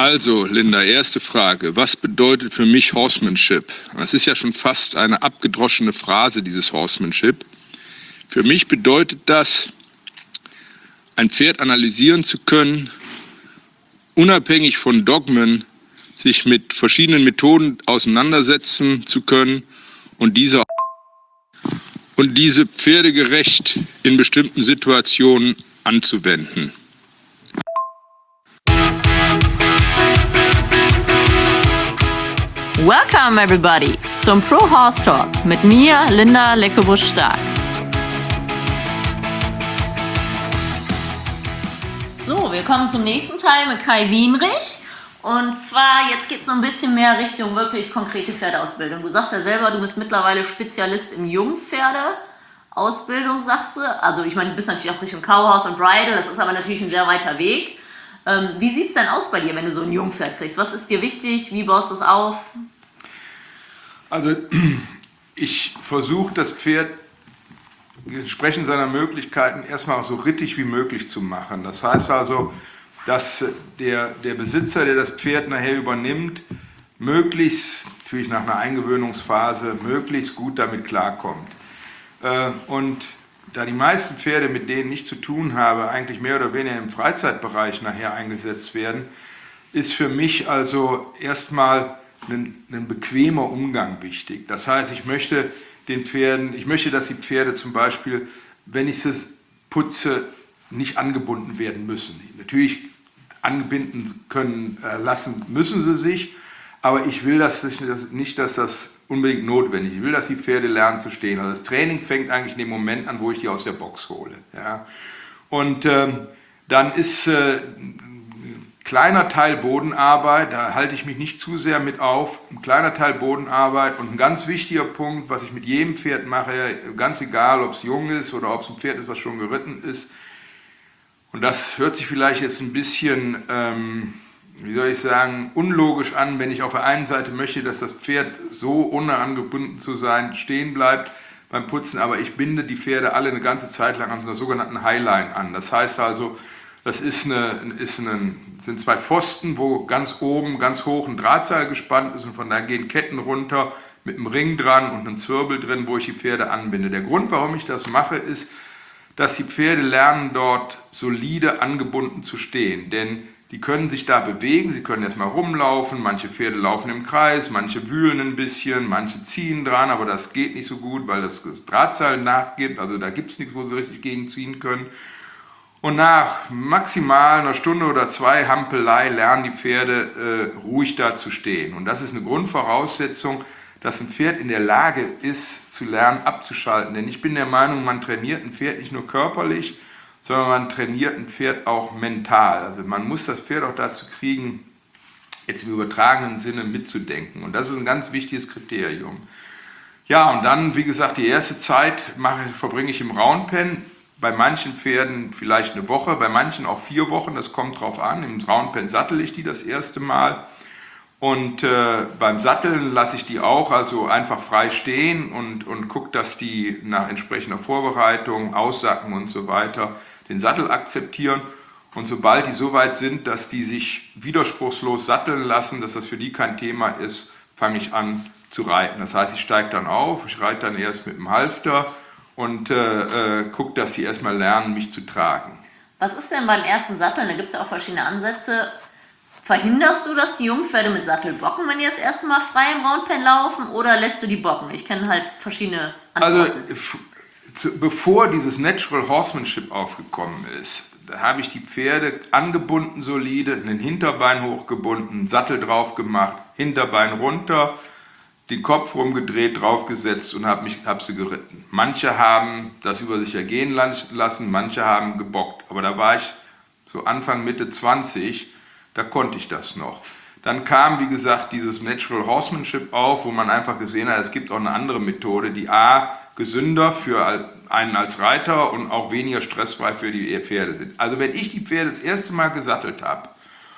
Also, Linda, erste Frage. Was bedeutet für mich Horsemanship? Das ist ja schon fast eine abgedroschene Phrase, dieses Horsemanship. Für mich bedeutet das, ein Pferd analysieren zu können, unabhängig von Dogmen, sich mit verschiedenen Methoden auseinandersetzen zu können und diese pferdegerecht in bestimmten Situationen anzuwenden. Welcome everybody zum Pro Horse Talk mit mir, Linda Leckebusch-Stark. So, wir kommen zum nächsten Teil mit Kai Wienrich. Und zwar, jetzt geht es so ein bisschen mehr Richtung wirklich konkrete Pferdeausbildung. Du sagst ja selber, du bist mittlerweile Spezialist im Jungpferdeausbildung, sagst du. Also ich meine, du bist natürlich auch Richtung Cowhouse und Bridle, das ist aber natürlich ein sehr weiter Weg. Wie sieht es denn aus bei dir, wenn du so ein Jungpferd kriegst? Was ist dir wichtig? Wie baust du es auf? Also ich versuche das Pferd entsprechend seiner Möglichkeiten erstmal auch so rittig wie möglich zu machen. Das heißt also, dass der Besitzer, der das Pferd nachher übernimmt, möglichst, natürlich nach einer Eingewöhnungsphase, möglichst gut damit klarkommt. Und da die meisten Pferde, mit denen ich zu tun habe, eigentlich mehr oder weniger im Freizeitbereich nachher eingesetzt werden, ist für mich also erstmal ein bequemer Umgang wichtig. Das heißt, ich möchte, dass die Pferde zum Beispiel, wenn ich es putze, nicht angebunden werden müssen. Natürlich angebinden lassen müssen sie sich, aber ich will nicht, dass das unbedingt notwendig ist. Ich will, dass die Pferde lernen zu stehen. Also das Training fängt eigentlich in dem Moment an, wo ich die aus der Box hole. Ja. Und dann ist ein kleiner Teil Bodenarbeit, da halte ich mich nicht zu sehr mit auf, ein kleiner Teil Bodenarbeit und ein ganz wichtiger Punkt, was ich mit jedem Pferd mache, ganz egal, ob es jung ist oder ob es ein Pferd ist, was schon geritten ist. Und das hört sich vielleicht jetzt ein bisschen, unlogisch an, wenn ich auf der einen Seite möchte, dass das Pferd so, ohne angebunden zu sein, stehen bleibt beim Putzen, aber ich binde die Pferde alle eine ganze Zeit lang an einer sogenannten Highline an. Das heißt also, das sind zwei Pfosten, wo ganz oben, ganz hoch ein Drahtseil gespannt ist und von da gehen Ketten runter mit einem Ring dran und einem Zwirbel drin, wo ich die Pferde anbinde. Der Grund, warum ich das mache, ist, dass die Pferde lernen, dort solide angebunden zu stehen. Denn die können sich da bewegen, sie können erstmal rumlaufen, manche Pferde laufen im Kreis, manche wühlen ein bisschen, manche ziehen dran, aber das geht nicht so gut, weil das Drahtseil nachgibt, also da gibt es nichts, wo sie richtig gegen ziehen können. Und nach maximal einer Stunde oder zwei Hampelei lernen die Pferde ruhig da zu stehen. Und das ist eine Grundvoraussetzung, dass ein Pferd in der Lage ist, zu lernen, abzuschalten. Denn ich bin der Meinung, man trainiert ein Pferd nicht nur körperlich, sondern man trainiert ein Pferd auch mental. Also man muss das Pferd auch dazu kriegen, jetzt im übertragenen Sinne mitzudenken. Und das ist ein ganz wichtiges Kriterium. Ja, und dann, wie gesagt, die erste Zeit verbringe ich im Roundpen. Bei manchen Pferden vielleicht eine Woche, bei manchen auch 4 Wochen, das kommt drauf an. Im Roundpen sattel ich die das erste Mal. Und beim Satteln lasse ich die auch also einfach frei stehen und gucke, dass die nach entsprechender Vorbereitung, Aussacken und so weiter den Sattel akzeptieren. Und sobald die so weit sind, dass die sich widerspruchslos satteln lassen, dass das für die kein Thema ist, fange ich an zu reiten. Das heißt, ich steige dann auf, ich reite dann erst mit dem Halfter und gucke, dass sie erstmal lernen, mich zu tragen. Was ist denn beim ersten Satteln? Da gibt es ja auch verschiedene Ansätze. Verhinderst du, dass die Jungpferde mit Sattel bocken, wenn die das erste Mal frei im Roundpen laufen, oder lässt du die bocken? Ich kenne halt verschiedene Antworten. Also bevor dieses Natural Horsemanship aufgekommen ist, da habe ich die Pferde angebunden solide, ein Hinterbein hochgebunden, einen Sattel drauf gemacht, Hinterbein runter, den Kopf rumgedreht, draufgesetzt und habe sie geritten. Manche haben das über sich ergehen lassen, manche haben gebockt. Aber da war ich so Anfang, Mitte 20, da konnte ich das noch. Dann kam, wie gesagt, dieses Natural Horsemanship auf, wo man einfach gesehen hat, es gibt auch eine andere Methode, die A, gesünder für einen als Reiter und auch weniger stressfrei für die Pferde sind. Also wenn ich die Pferde das erste Mal gesattelt habe,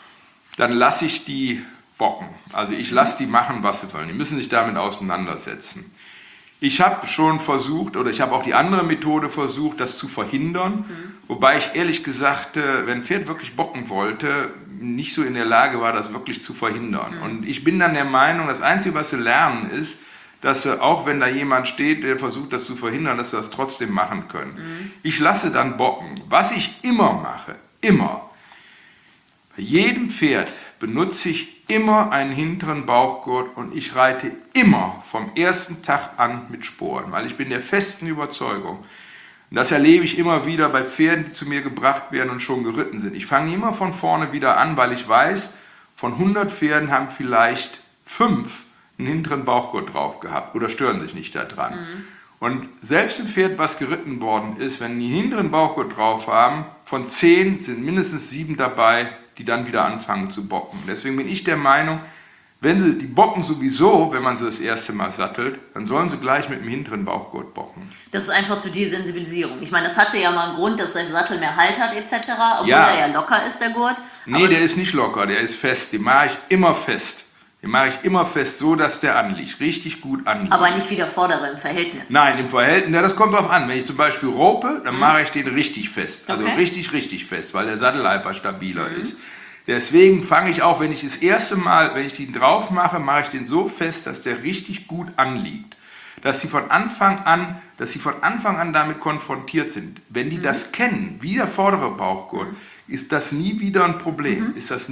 dann lasse ich die bocken. Also ich lasse die machen, was sie wollen. Die müssen sich damit auseinandersetzen. Ich habe schon versucht, oder ich habe auch die andere Methode versucht, das zu verhindern. Wobei ich ehrlich gesagt, wenn ein Pferd wirklich bocken wollte, nicht so in der Lage war, das wirklich zu verhindern. Und ich bin dann der Meinung, das Einzige, was sie lernen, ist, dass sie, auch wenn da jemand steht, der versucht, das zu verhindern, dass sie das trotzdem machen können. Ich lasse dann bocken. Was ich immer mache, immer, bei jedem Pferd benutze ich immer einen hinteren Bauchgurt und ich reite immer vom ersten Tag an mit Sporen, weil ich bin der festen Überzeugung. Und das erlebe ich immer wieder bei Pferden, die zu mir gebracht werden und schon geritten sind. Ich fange immer von vorne wieder an, weil ich weiß, von 100 Pferden haben vielleicht 5 einen hinteren Bauchgurt drauf gehabt oder stören sich nicht daran. Und selbst ein Pferd, was geritten worden ist, wenn die hinteren Bauchgurt drauf haben, von 10 sind mindestens 7 dabei, die dann wieder anfangen zu bocken. Deswegen bin ich der Meinung, wenn sie die bocken sowieso, wenn man sie das erste Mal sattelt, dann sollen sie gleich mit dem hinteren Bauchgurt bocken. Das ist einfach zu dir Sensibilisierung. Ich meine, das hatte ja mal einen Grund, dass der Sattel mehr Halt hat etc., obwohl er ja locker ist, der Gurt. Nee, aber der ist nicht locker, der ist fest. Den mache ich immer fest. Den mache ich immer fest, so dass der anliegt, richtig gut anliegt. Aber nicht wie der vordere im Verhältnis. Nein, im Verhältnis, ja, das kommt drauf an. Wenn ich zum Beispiel rope, dann mache ich den richtig fest. Also richtig fest, weil der Sattel einfach stabiler ist. Deswegen fange ich auch, wenn ich das erste Mal, wenn ich den drauf mache, mache ich den so fest, dass der richtig gut anliegt. Dass sie von Anfang an damit konfrontiert sind. Wenn die das kennen, wie der vordere Bauchgurt, ist das nie wieder ein Problem.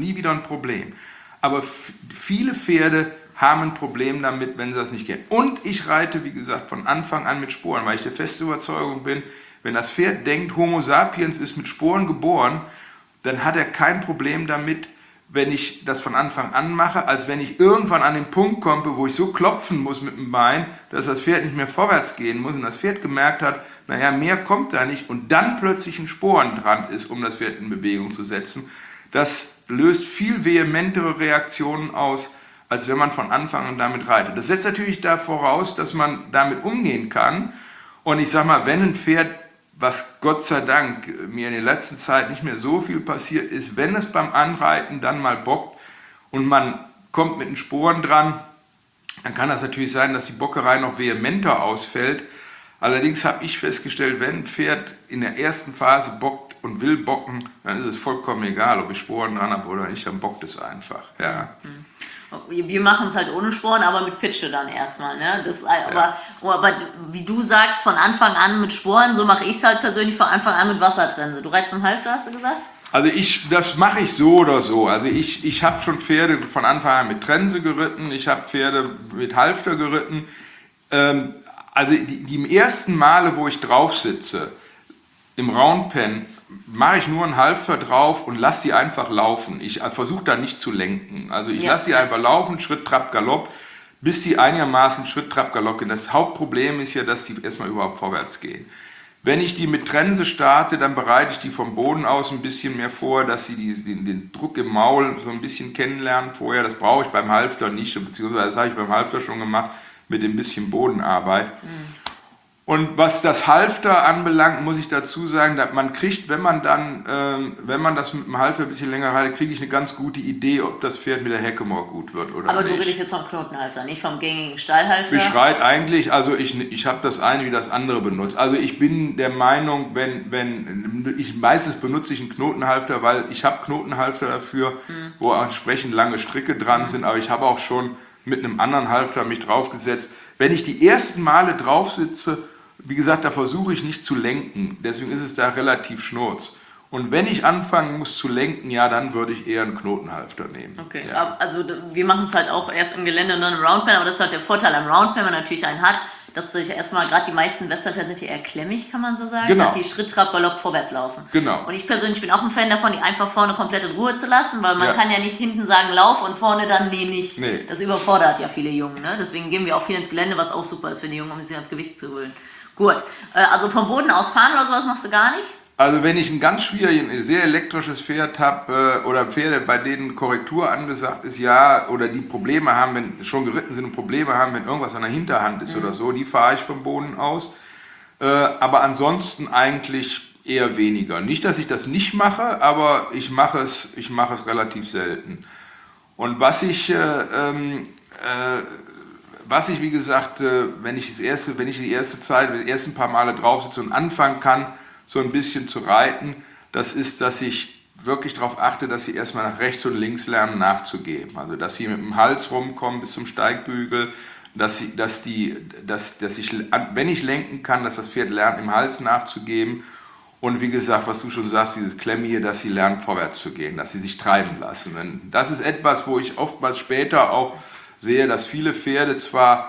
Aber viele Pferde haben ein Problem damit, wenn sie das nicht kennen. Und ich reite, wie gesagt, von Anfang an mit Sporen, weil ich der festen Überzeugung bin, wenn das Pferd denkt, Homo sapiens ist mit Sporen geboren, dann hat er kein Problem damit, wenn ich das von Anfang an mache, als wenn ich irgendwann an den Punkt komme, wo ich so klopfen muss mit dem Bein, dass das Pferd nicht mehr vorwärts gehen muss und das Pferd gemerkt hat, naja, mehr kommt da nicht und dann plötzlich ein Sporen dran ist, um das Pferd in Bewegung zu setzen. Das löst viel vehementere Reaktionen aus, als wenn man von Anfang an damit reitet. Das setzt natürlich da voraus, dass man damit umgehen kann. Und ich sag mal, wenn ein Pferd, was Gott sei Dank mir in der letzten Zeit nicht mehr so viel passiert ist, wenn es beim Anreiten dann mal bockt und man kommt mit den Sporen dran, dann kann das natürlich sein, dass die Bockerei noch vehementer ausfällt. Allerdings habe ich festgestellt, wenn ein Pferd in der ersten Phase bockt und will bocken, dann ist es vollkommen egal, ob ich Sporen dran habe oder nicht, dann bockt es einfach. Ja. Wir machen es halt ohne Sporen, aber mit Pitsche dann erstmal. Ne? Aber wie du sagst, von Anfang an mit Sporen, so mache ich es halt persönlich von Anfang an mit Wassertrense. Du reizt einen Halfter, hast du gesagt? Also das mache ich so oder so. Also ich habe schon Pferde von Anfang an mit Trense geritten, ich habe Pferde mit Halfter geritten. Also die ersten Male, wo ich drauf sitze, im Roundpen, mache ich nur einen Halfter drauf und lasse sie einfach laufen. Ich versuche da nicht zu lenken. Also ich lasse sie einfach laufen, Schritt, Trab, Galopp, bis sie einigermaßen Schritt, Trab, Galopp gehen. Das Hauptproblem ist ja, dass sie erstmal überhaupt vorwärts gehen. Wenn ich die mit Trense starte, dann bereite ich die vom Boden aus ein bisschen mehr vor, dass sie den Druck im Maul so ein bisschen kennenlernen vorher. Das brauche ich beim Halfter nicht, beziehungsweise das habe ich beim Halfter schon gemacht mit ein bisschen Bodenarbeit. Und was das Halfter anbelangt, muss ich dazu sagen, dass man kriegt, wenn man das mit dem Halfter ein bisschen länger reitet, kriege ich eine ganz gute Idee, ob das Pferd mit der Hackamore gut wird oder nicht. Aber du redest jetzt vom Knotenhalfter, nicht vom gängigen Stallhalfter? Ich reite eigentlich, also ich habe das eine wie das andere benutzt. Also ich bin der Meinung, meistens benutze ich einen Knotenhalfter, weil ich habe Knotenhalfter dafür, wo entsprechend lange Stricke dran sind, aber ich habe auch schon mit einem anderen Halfter mich draufgesetzt. Wenn ich die ersten Male drauf sitze, wie gesagt, da versuche ich nicht zu lenken, deswegen ist es da relativ schnurz. Und wenn ich anfangen muss zu lenken, ja, dann würde ich eher einen Knotenhalfter nehmen. Okay, ja. Also wir machen es halt auch erst im Gelände und dann im Roundpen, aber das ist halt der Vorteil am Roundpen, wenn man natürlich einen hat, dass sich erstmal, gerade die meisten Westernpferde sind hier eher klemmig, kann man so sagen, genau. Die Schritt, Trab, Galopp vorwärts laufen. Genau. Und ich persönlich bin auch ein Fan davon, die einfach vorne komplett in Ruhe zu lassen, weil man kann ja nicht hinten sagen, lauf und vorne dann, nee, nicht. Nee. Das überfordert ja viele Jungen, ne? Deswegen gehen wir auch viel ins Gelände, was auch super ist für die Jungen, um sich ans Gewicht zu gewöhnen. Gut, also vom Boden aus fahren oder sowas machst du gar nicht? Also wenn ich ein ganz schwieriges, sehr elektrisches Pferd habe oder Pferde, bei denen Korrektur angesagt ist, ja, oder die Probleme haben, wenn schon geritten sind und Probleme haben, wenn irgendwas an der Hinterhand ist oder so, die fahre ich vom Boden aus. Aber ansonsten eigentlich eher weniger. Nicht, dass ich das nicht mache, aber ich mache es relativ selten. Und was ich wie gesagt, wenn ich die ersten paar Male drauf sitze und anfangen kann, so ein bisschen zu reiten, das ist, dass ich wirklich darauf achte, dass sie erstmal nach rechts und links lernen nachzugeben. Also dass sie mit dem Hals rumkommen bis zum Steigbügel, dass ich, wenn ich lenken kann, dass das Pferd lernt, im Hals nachzugeben. Und wie gesagt, was du schon sagst, dieses Klemme hier, dass sie lernen, vorwärts zu gehen, dass sie sich treiben lassen. Denn das ist etwas, wo ich oftmals später auch sehe, dass viele Pferde zwar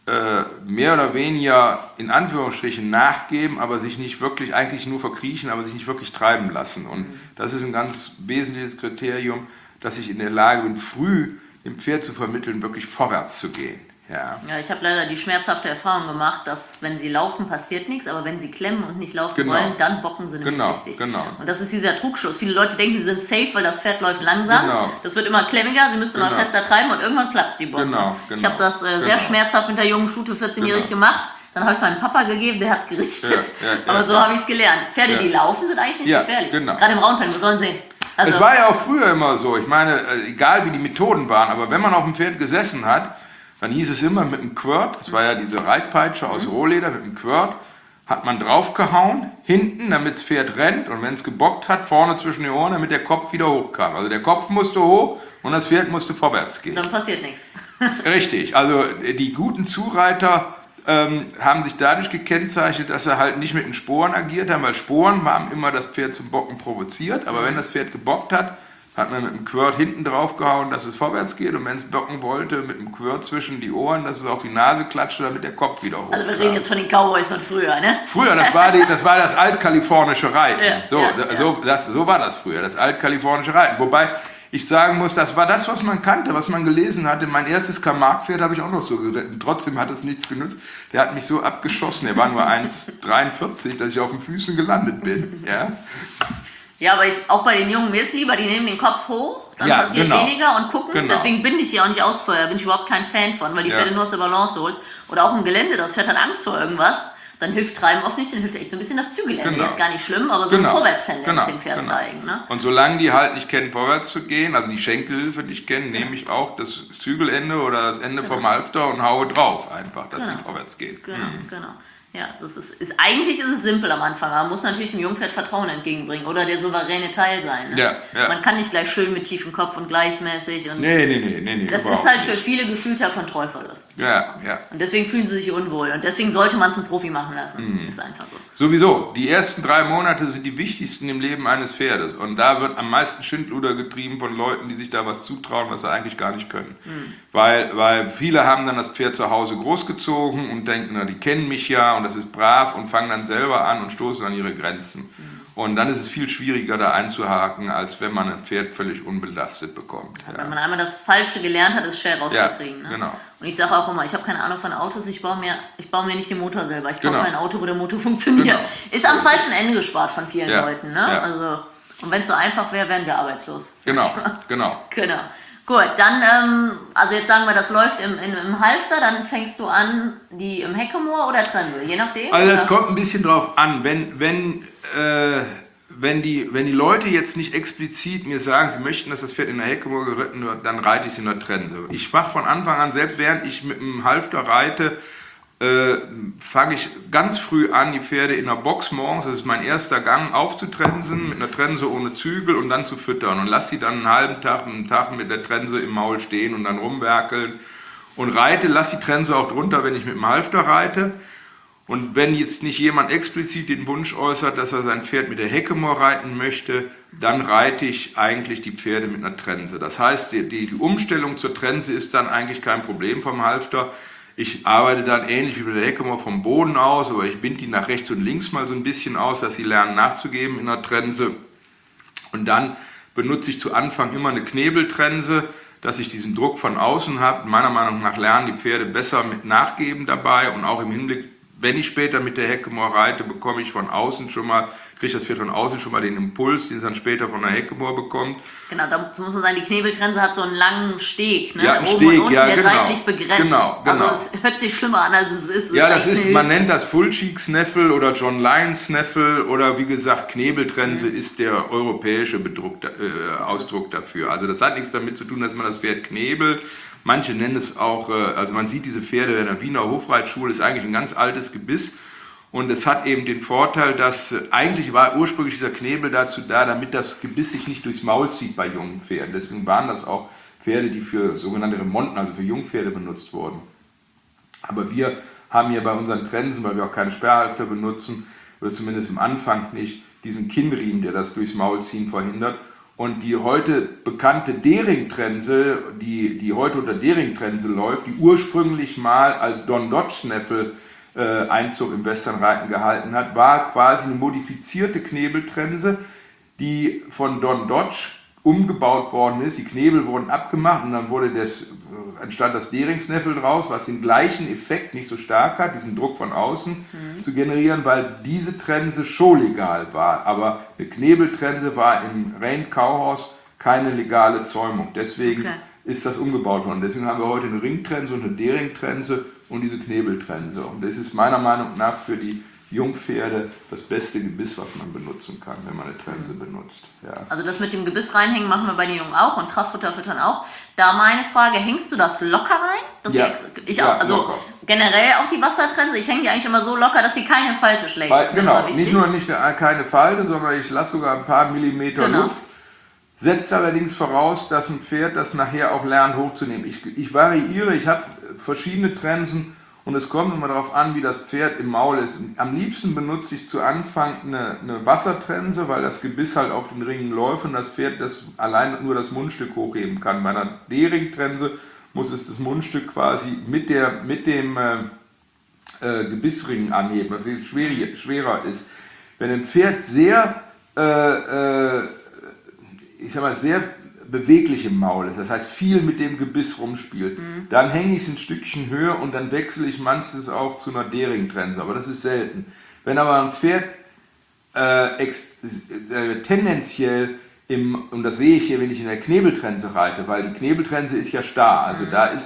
mehr oder weniger in Anführungsstrichen nachgeben, aber sich nicht wirklich, eigentlich nur verkriechen, aber sich nicht wirklich treiben lassen. Und das ist ein ganz wesentliches Kriterium, dass ich in der Lage bin, früh dem Pferd zu vermitteln, wirklich vorwärts zu gehen. Ja, ich habe leider die schmerzhafte Erfahrung gemacht, dass wenn sie laufen, passiert nichts, aber wenn sie klemmen und nicht laufen wollen, dann bocken sie nämlich richtig. Genau. Und das ist dieser Trugschluss. Viele Leute denken, sie sind safe, weil das Pferd läuft langsam. Das wird immer klemmiger, sie müssten immer fester treiben und irgendwann platzt die Bocke. Ich habe das sehr schmerzhaft mit der jungen Stute 14-jährig gemacht. Dann habe ich es meinem Papa gegeben, der hat es gerichtet. Aber so habe ich es gelernt. Pferde, die laufen, sind eigentlich nicht gefährlich. Gerade im Raunpen, wir sollen sehen. Also, es war ja auch früher immer so. Ich meine, egal wie die Methoden waren, aber wenn man auf dem Pferd gesessen hat, dann hieß es immer mit dem Quirt, das war ja diese Reitpeitsche aus Rohleder, mit dem Quirt hat man draufgehauen, hinten, damit das Pferd rennt und wenn es gebockt hat, vorne zwischen den Ohren, damit der Kopf wieder hochkam. Also der Kopf musste hoch und das Pferd musste vorwärts gehen. Dann passiert nichts. Richtig, also die guten Zureiter haben sich dadurch gekennzeichnet, dass sie halt nicht mit den Sporen agiert haben, weil Sporen haben immer das Pferd zum Bocken provoziert, aber wenn das Pferd gebockt hat, hat man mit dem Quirt hinten drauf gehauen, dass es vorwärts geht und wenn es bocken wollte, mit dem Quirt zwischen die Ohren, dass es auf die Nase klatschte, damit der Kopf wieder hoch. Also wir reden jetzt von den Cowboys von früher, ne? Früher, das war das altkalifornische Reiten. So war das früher, das altkalifornische Reiten. Wobei ich sagen muss, das war das, was man kannte, was man gelesen hatte. Mein erstes Camargue-Pferd habe ich auch noch so geritten. Trotzdem hat es nichts genutzt. Der hat mich so abgeschossen, der war nur 1,43, dass ich auf den Füßen gelandet bin. Ja, aber auch bei den Jungen, mir ist lieber, die nehmen den Kopf hoch, dann passiert weniger und gucken. Deswegen bin ich hier auch nicht Ausfeuer, bin ich überhaupt kein Fan von, weil die Pferde nur aus der Balance holst. Oder auch im Gelände, das Pferd hat Angst vor irgendwas, dann hilft Treiben oft nicht, dann hilft echt so ein bisschen das Zügelende. Jetzt gar nicht schlimm, aber so eine Vorwärtstendenz dem Pferd zeigen. Ne? Und solange die halt nicht kennen, vorwärts zu gehen, also die Schenkelhilfe nicht kennen, nehme ich auch das Zügelende oder das Ende vom Halfter und haue drauf einfach, dass die vorwärts geht. Genau. Ja, also eigentlich ist es simpel am Anfang, aber man muss natürlich dem Jungpferd Vertrauen entgegenbringen oder der souveräne Teil sein. Ne? Man kann nicht gleich schön mit tiefem Kopf und gleichmäßig. Und nee. Das ist halt für viele gefühlter Kontrollverlust. Und deswegen fühlen sie sich unwohl und deswegen sollte man zum Profi machen lassen. Ist einfach so. Sowieso, die ersten 3 Monate sind die wichtigsten im Leben eines Pferdes und da wird am meisten Schindluder getrieben von Leuten, die sich da was zutrauen, was sie eigentlich gar nicht können. Weil viele haben dann das Pferd zu Hause großgezogen und denken, na, die kennen mich ja und das ist brav und fangen dann selber an und stoßen an ihre Grenzen. Und dann ist es viel schwieriger, da einzuhaken, als wenn man ein Pferd völlig unbelastet bekommt. Wenn man einmal das Falsche gelernt hat, ist es schwer rauszukriegen. Ne? Genau. Und ich sage auch immer, ich habe keine Ahnung von Autos, ich baue mir nicht den Motor selber. Ich kaufe ein Auto, wo der Motor funktioniert. Ist am falschen Ende gespart von vielen Leuten. Ne? Also, und wenn es so einfach wäre, wären wir arbeitslos. Genau. Gut, dann, also jetzt sagen wir, das läuft im Halfter, dann fängst du an, die im Heckemoor oder Trense, je nachdem? Also es kommt ein bisschen drauf an, wenn die Leute jetzt nicht explizit mir sagen, sie möchten, dass das Pferd in der Heckemoor geritten wird, dann reite ich es in der Trense. Ich mache von Anfang an, selbst während ich mit dem Halfter reite, fange ich ganz früh an, die Pferde in der Box morgens, das ist mein erster Gang, aufzutrensen, mit einer Trense ohne Zügel und dann zu füttern. Und lasse sie dann einen Tag mit der Trense im Maul stehen und dann rumwerkeln. Und lasse die Trense auch drunter, wenn ich mit dem Halfter reite. Und wenn jetzt nicht jemand explizit den Wunsch äußert, dass er sein Pferd mit der Heckemoor reiten möchte, dann reite ich eigentlich die Pferde mit einer Trense. Das heißt, die Umstellung zur Trense ist dann eigentlich kein Problem vom Halfter. Ich arbeite dann ähnlich wie bei der Heckemoor vom Boden aus, aber ich binde die nach rechts und links mal so ein bisschen aus, dass sie lernen nachzugeben in der Trense. Und dann benutze ich zu Anfang immer eine Knebeltrense, dass ich diesen Druck von außen habe. Meiner Meinung nach lernen die Pferde besser mit Nachgeben dabei und auch im Hinblick, wenn ich später mit der Heckemoor reite, kriege das Pferd von außen schon mal den Impuls, den es dann später von der Heckemoor bekommt. Genau, dazu muss man sagen, die Knebeltrense hat so einen langen Steg, ne? Ja, einen oben Steg, und unten, der seitlich begrenzt. Genau. Also es hört sich schlimmer an, als es ist. Ja, man nennt das Full-Cheek-Snaffle oder John Lyon-Snaffle oder wie gesagt, Knebeltrense ist der europäische Ausdruck dafür. Also das hat nichts damit zu tun, dass man das Pferd knebelt. Manche nennen es auch, also man sieht diese Pferde in der Wiener Hofreitschule, ist eigentlich ein ganz altes Gebiss. Und es hat eben den Vorteil, dass eigentlich war ursprünglich dieser Knebel dazu da, damit das Gebiss sich nicht durchs Maul zieht bei jungen Pferden. Deswegen waren das auch Pferde, die für sogenannte Remonten, also für Jungpferde benutzt wurden. Aber wir haben hier bei unseren Trensen, weil wir auch keine Sperrhalfter benutzen, oder zumindest am Anfang nicht, diesen Kinnriemen, der das durchs Maul ziehen verhindert. Und die heute bekannte Dering-Trense, die heute unter Dering-Trense läuft, die ursprünglich mal als Don Dodge Snaffle Einzug im Westernreiten gehalten hat, war quasi eine modifizierte Knebeltrense, die von Don Dodge umgebaut worden ist. Die Knebel wurden abgemacht und dann entstand das Dering-Snaffle draus, was den gleichen Effekt nicht so stark hat, diesen Druck von außen zu generieren, weil diese Trense showlegal war. Aber eine Knebeltrense war im Rein Cowhorse keine legale Zäumung. Deswegen ist das umgebaut worden. Deswegen haben wir heute eine Ringtrense und eine Dering-Trense und diese Knebeltrense. Und das ist meiner Meinung nach für die Jungpferde das beste Gebiss, was man benutzen kann, wenn man eine Trense benutzt. Ja. Also das mit dem Gebiss reinhängen machen wir bei den Jungen auch und Kraftfutter füttern auch. Da meine Frage, hängst du das locker rein? Dass ich auch, also locker. Generell auch die Wassertrense, ich hänge die eigentlich immer so locker, dass sie keine Falte schlägt. Genau, nicht keine Falte, sondern ich lasse sogar ein paar Millimeter Luft. Setzt allerdings voraus, dass ein Pferd das nachher auch lernt hochzunehmen. Ich variiere, ich habe verschiedene Trensen und es kommt immer darauf an, wie das Pferd im Maul ist. Am liebsten benutze ich zu Anfang eine Wassertrense, weil das Gebiss halt auf den Ringen läuft und das Pferd allein nur das Mundstück hochheben kann. Bei einer Dering-Trense muss es das Mundstück quasi mit dem Gebissring anheben, was viel schwerer ist. Wenn ein Pferd sehr beweglich im Maul ist, das heißt viel mit dem Gebiss rumspielt, dann hänge ich es ein Stückchen höher und dann wechsle ich manches auch zu einer Dering-Trense, aber das ist selten. Wenn aber ein Pferd tendenziell und das sehe ich hier, wenn ich in der Knebeltrense reite, weil die Knebeltrense ist ja starr, also da ist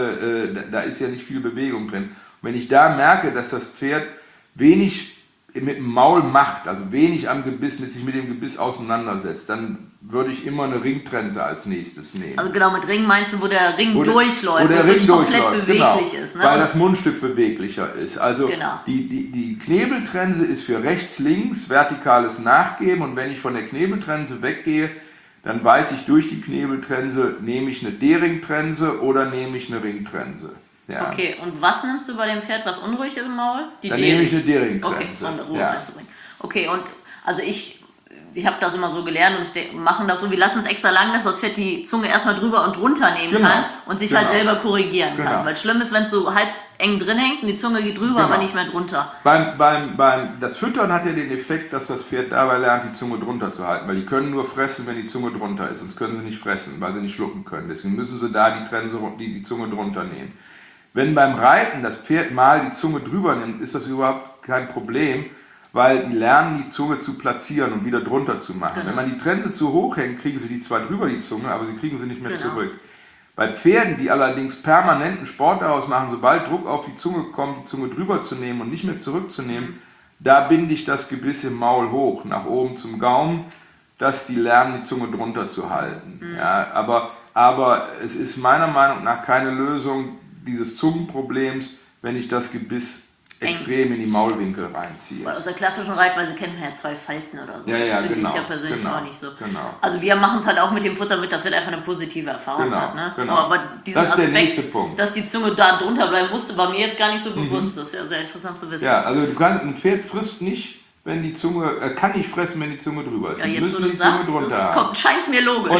ja nicht viel Bewegung drin. Und wenn ich da merke, dass das Pferd wenig mit dem Maul macht, also wenig am Gebiss, sich mit dem Gebiss auseinandersetzt, dann würde ich immer eine Ringtrense als nächstes nehmen. Also genau, mit Ring meinst du, wo der Ring durchläuft, wo der Ring komplett beweglich ist. Ne? Weil das Mundstück beweglicher ist. Also die Knebeltrense ist für rechts-links vertikales Nachgeben und wenn ich von der Knebeltrense weggehe, dann weiß ich, durch die Knebeltrense nehme ich eine D-Ring-Trense oder nehme ich eine Ringtrense. Ja. Okay, und was nimmst du bei dem Pferd, was unruhig ist im Maul? Dann nehme ich eine D-Ring-Trense. Okay, um Ruhe einzubringen. Okay, und also ich habe das immer so gelernt und wir machen das so, wir lassen es extra lang, dass das Pferd die Zunge erstmal drüber und drunter nehmen kann und sich halt selber korrigieren kann. Weil schlimm ist, wenn es so halb eng drin hängt und die Zunge geht drüber, aber nicht mehr drunter. Das Füttern hat ja den Effekt, dass das Pferd dabei lernt, die Zunge drunter zu halten, weil die können nur fressen, wenn die Zunge drunter ist, sonst können sie nicht fressen, weil sie nicht schlucken können. Deswegen müssen sie da die Zunge drunter nehmen. Wenn beim Reiten das Pferd mal die Zunge drüber nimmt, ist das überhaupt kein Problem, weil die lernen, die Zunge zu platzieren und wieder drunter zu machen. Wenn man die Trense zu hoch hängt, kriegen sie die zwar drüber, die Zunge, aber sie kriegen sie nicht mehr zurück. Bei Pferden, die allerdings permanenten Sport daraus machen, sobald Druck auf die Zunge kommt, die Zunge drüber zu nehmen und nicht mehr zurückzunehmen, da binde ich das Gebiss im Maul hoch, nach oben zum Gaumen, dass die lernen, die Zunge drunter zu halten. Ja, aber es ist meiner Meinung nach keine Lösung dieses Zungenproblems, wenn ich das Gebiss extrem in die Maulwinkel reinziehe. Aus der klassischen Reitweise kennt man ja 2 Falten oder so. Das finde ich ja persönlich auch nicht so. Genau. Also wir machen es halt auch mit dem Futter mit, dass wir einfach eine positive Erfahrung hat. Ne? Genau. Aber diesen das ist Aspekt, der nächste Punkt. Dass die Zunge da drunter bleiben musste, war mir jetzt gar nicht so bewusst. Das ist ja sehr interessant zu wissen. Ja, also ein Pferd frisst nicht, wenn die Zunge, kann nicht fressen, wenn die Zunge drüber ist. Ja, jetzt wo du sagst, scheint es mir logisch.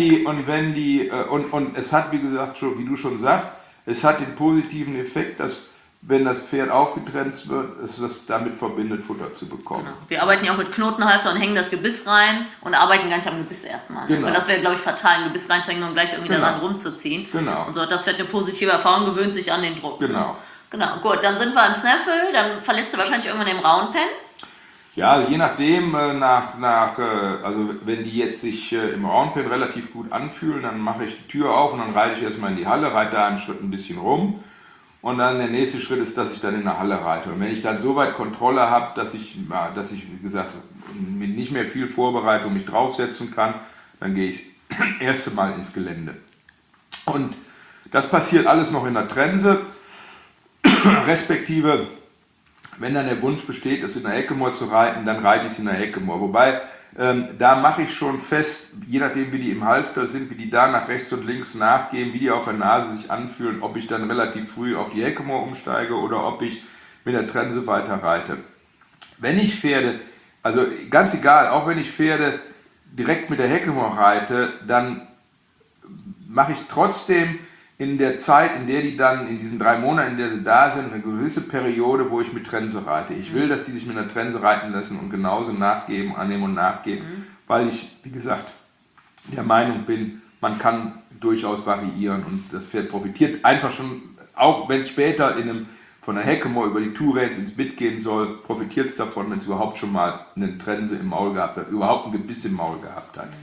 Und es hat, wie gesagt, wie du schon sagst, es hat den positiven Effekt, dass wenn das Pferd aufgetrennt wird, es das damit verbindet, Futter zu bekommen. Genau. Wir arbeiten ja auch mit Knotenhalfter und hängen das Gebiss rein und arbeiten gar nicht am Gebiss erstmal. Genau. Weil das wäre, glaube ich, fatal, ein Gebiss reinzuhängen und gleich irgendwie daran rumzuziehen. Genau. Und so hat das Pferd eine positive Erfahrung, gewöhnt sich an den Druck. Genau. Genau, gut, dann sind wir im Snaffle, dann verlässt du wahrscheinlich irgendwann den Roundpen. Ja, je nachdem, also wenn die jetzt sich im Roundpen relativ gut anfühlen, dann mache ich die Tür auf und dann reite ich erstmal in die Halle, reite da einen Schritt ein bisschen rum. Und dann der nächste Schritt ist, dass ich dann in der Halle reite. Und wenn ich dann soweit Kontrolle habe, dass ich, wie gesagt, mit nicht mehr viel Vorbereitung mich draufsetzen kann, dann gehe ich das erste Mal ins Gelände. Und das passiert alles noch in der Trense, respektive wenn dann der Wunsch besteht, es in der Heckemoor zu reiten, dann reite ich es in der Heckemoor. Wobei, da mache ich schon fest, je nachdem wie die im Halfter sind, wie die da nach rechts und links nachgehen, wie die auf der Nase sich anfühlen, ob ich dann relativ früh auf die Heckemoor umsteige oder ob ich mit der Trense weiter reite. Wenn ich Pferde, also ganz egal, auch wenn ich Pferde direkt mit der Heckemoor reite, dann mache ich trotzdem in der Zeit, in der die dann, in diesen 3 Monaten, in der sie da sind, eine gewisse Periode, wo ich mit Trense reite. Ich will, dass die sich mit einer Trense reiten lassen und genauso nachgeben, annehmen und nachgeben, weil ich, wie gesagt, der Meinung bin, man kann durchaus variieren und das Pferd profitiert einfach schon, auch wenn es später von der Heckemoor über die Two-Reins ins Bit gehen soll, profitiert es davon, wenn es überhaupt schon mal eine Trense im Maul gehabt hat, überhaupt ein Gebiss im Maul gehabt hat.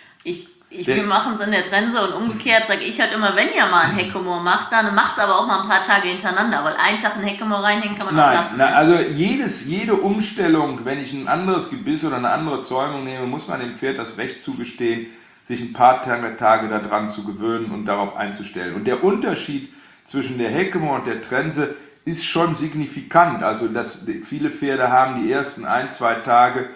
Wir machen es in der Trense und umgekehrt sage ich halt immer, wenn ihr mal ein Heckemoor macht, dann macht es aber auch mal ein paar Tage hintereinander, weil einen Tag ein Heckemoor reinhängen kann man auch lassen. Nein, also jede Umstellung, wenn ich ein anderes Gebiss oder eine andere Zäumung nehme, muss man dem Pferd das Recht zugestehen, sich ein paar Tage daran zu gewöhnen und darauf einzustellen. Und der Unterschied zwischen der Heckemoor und der Trense ist schon signifikant. Also viele Pferde haben die ersten 1-2 Tage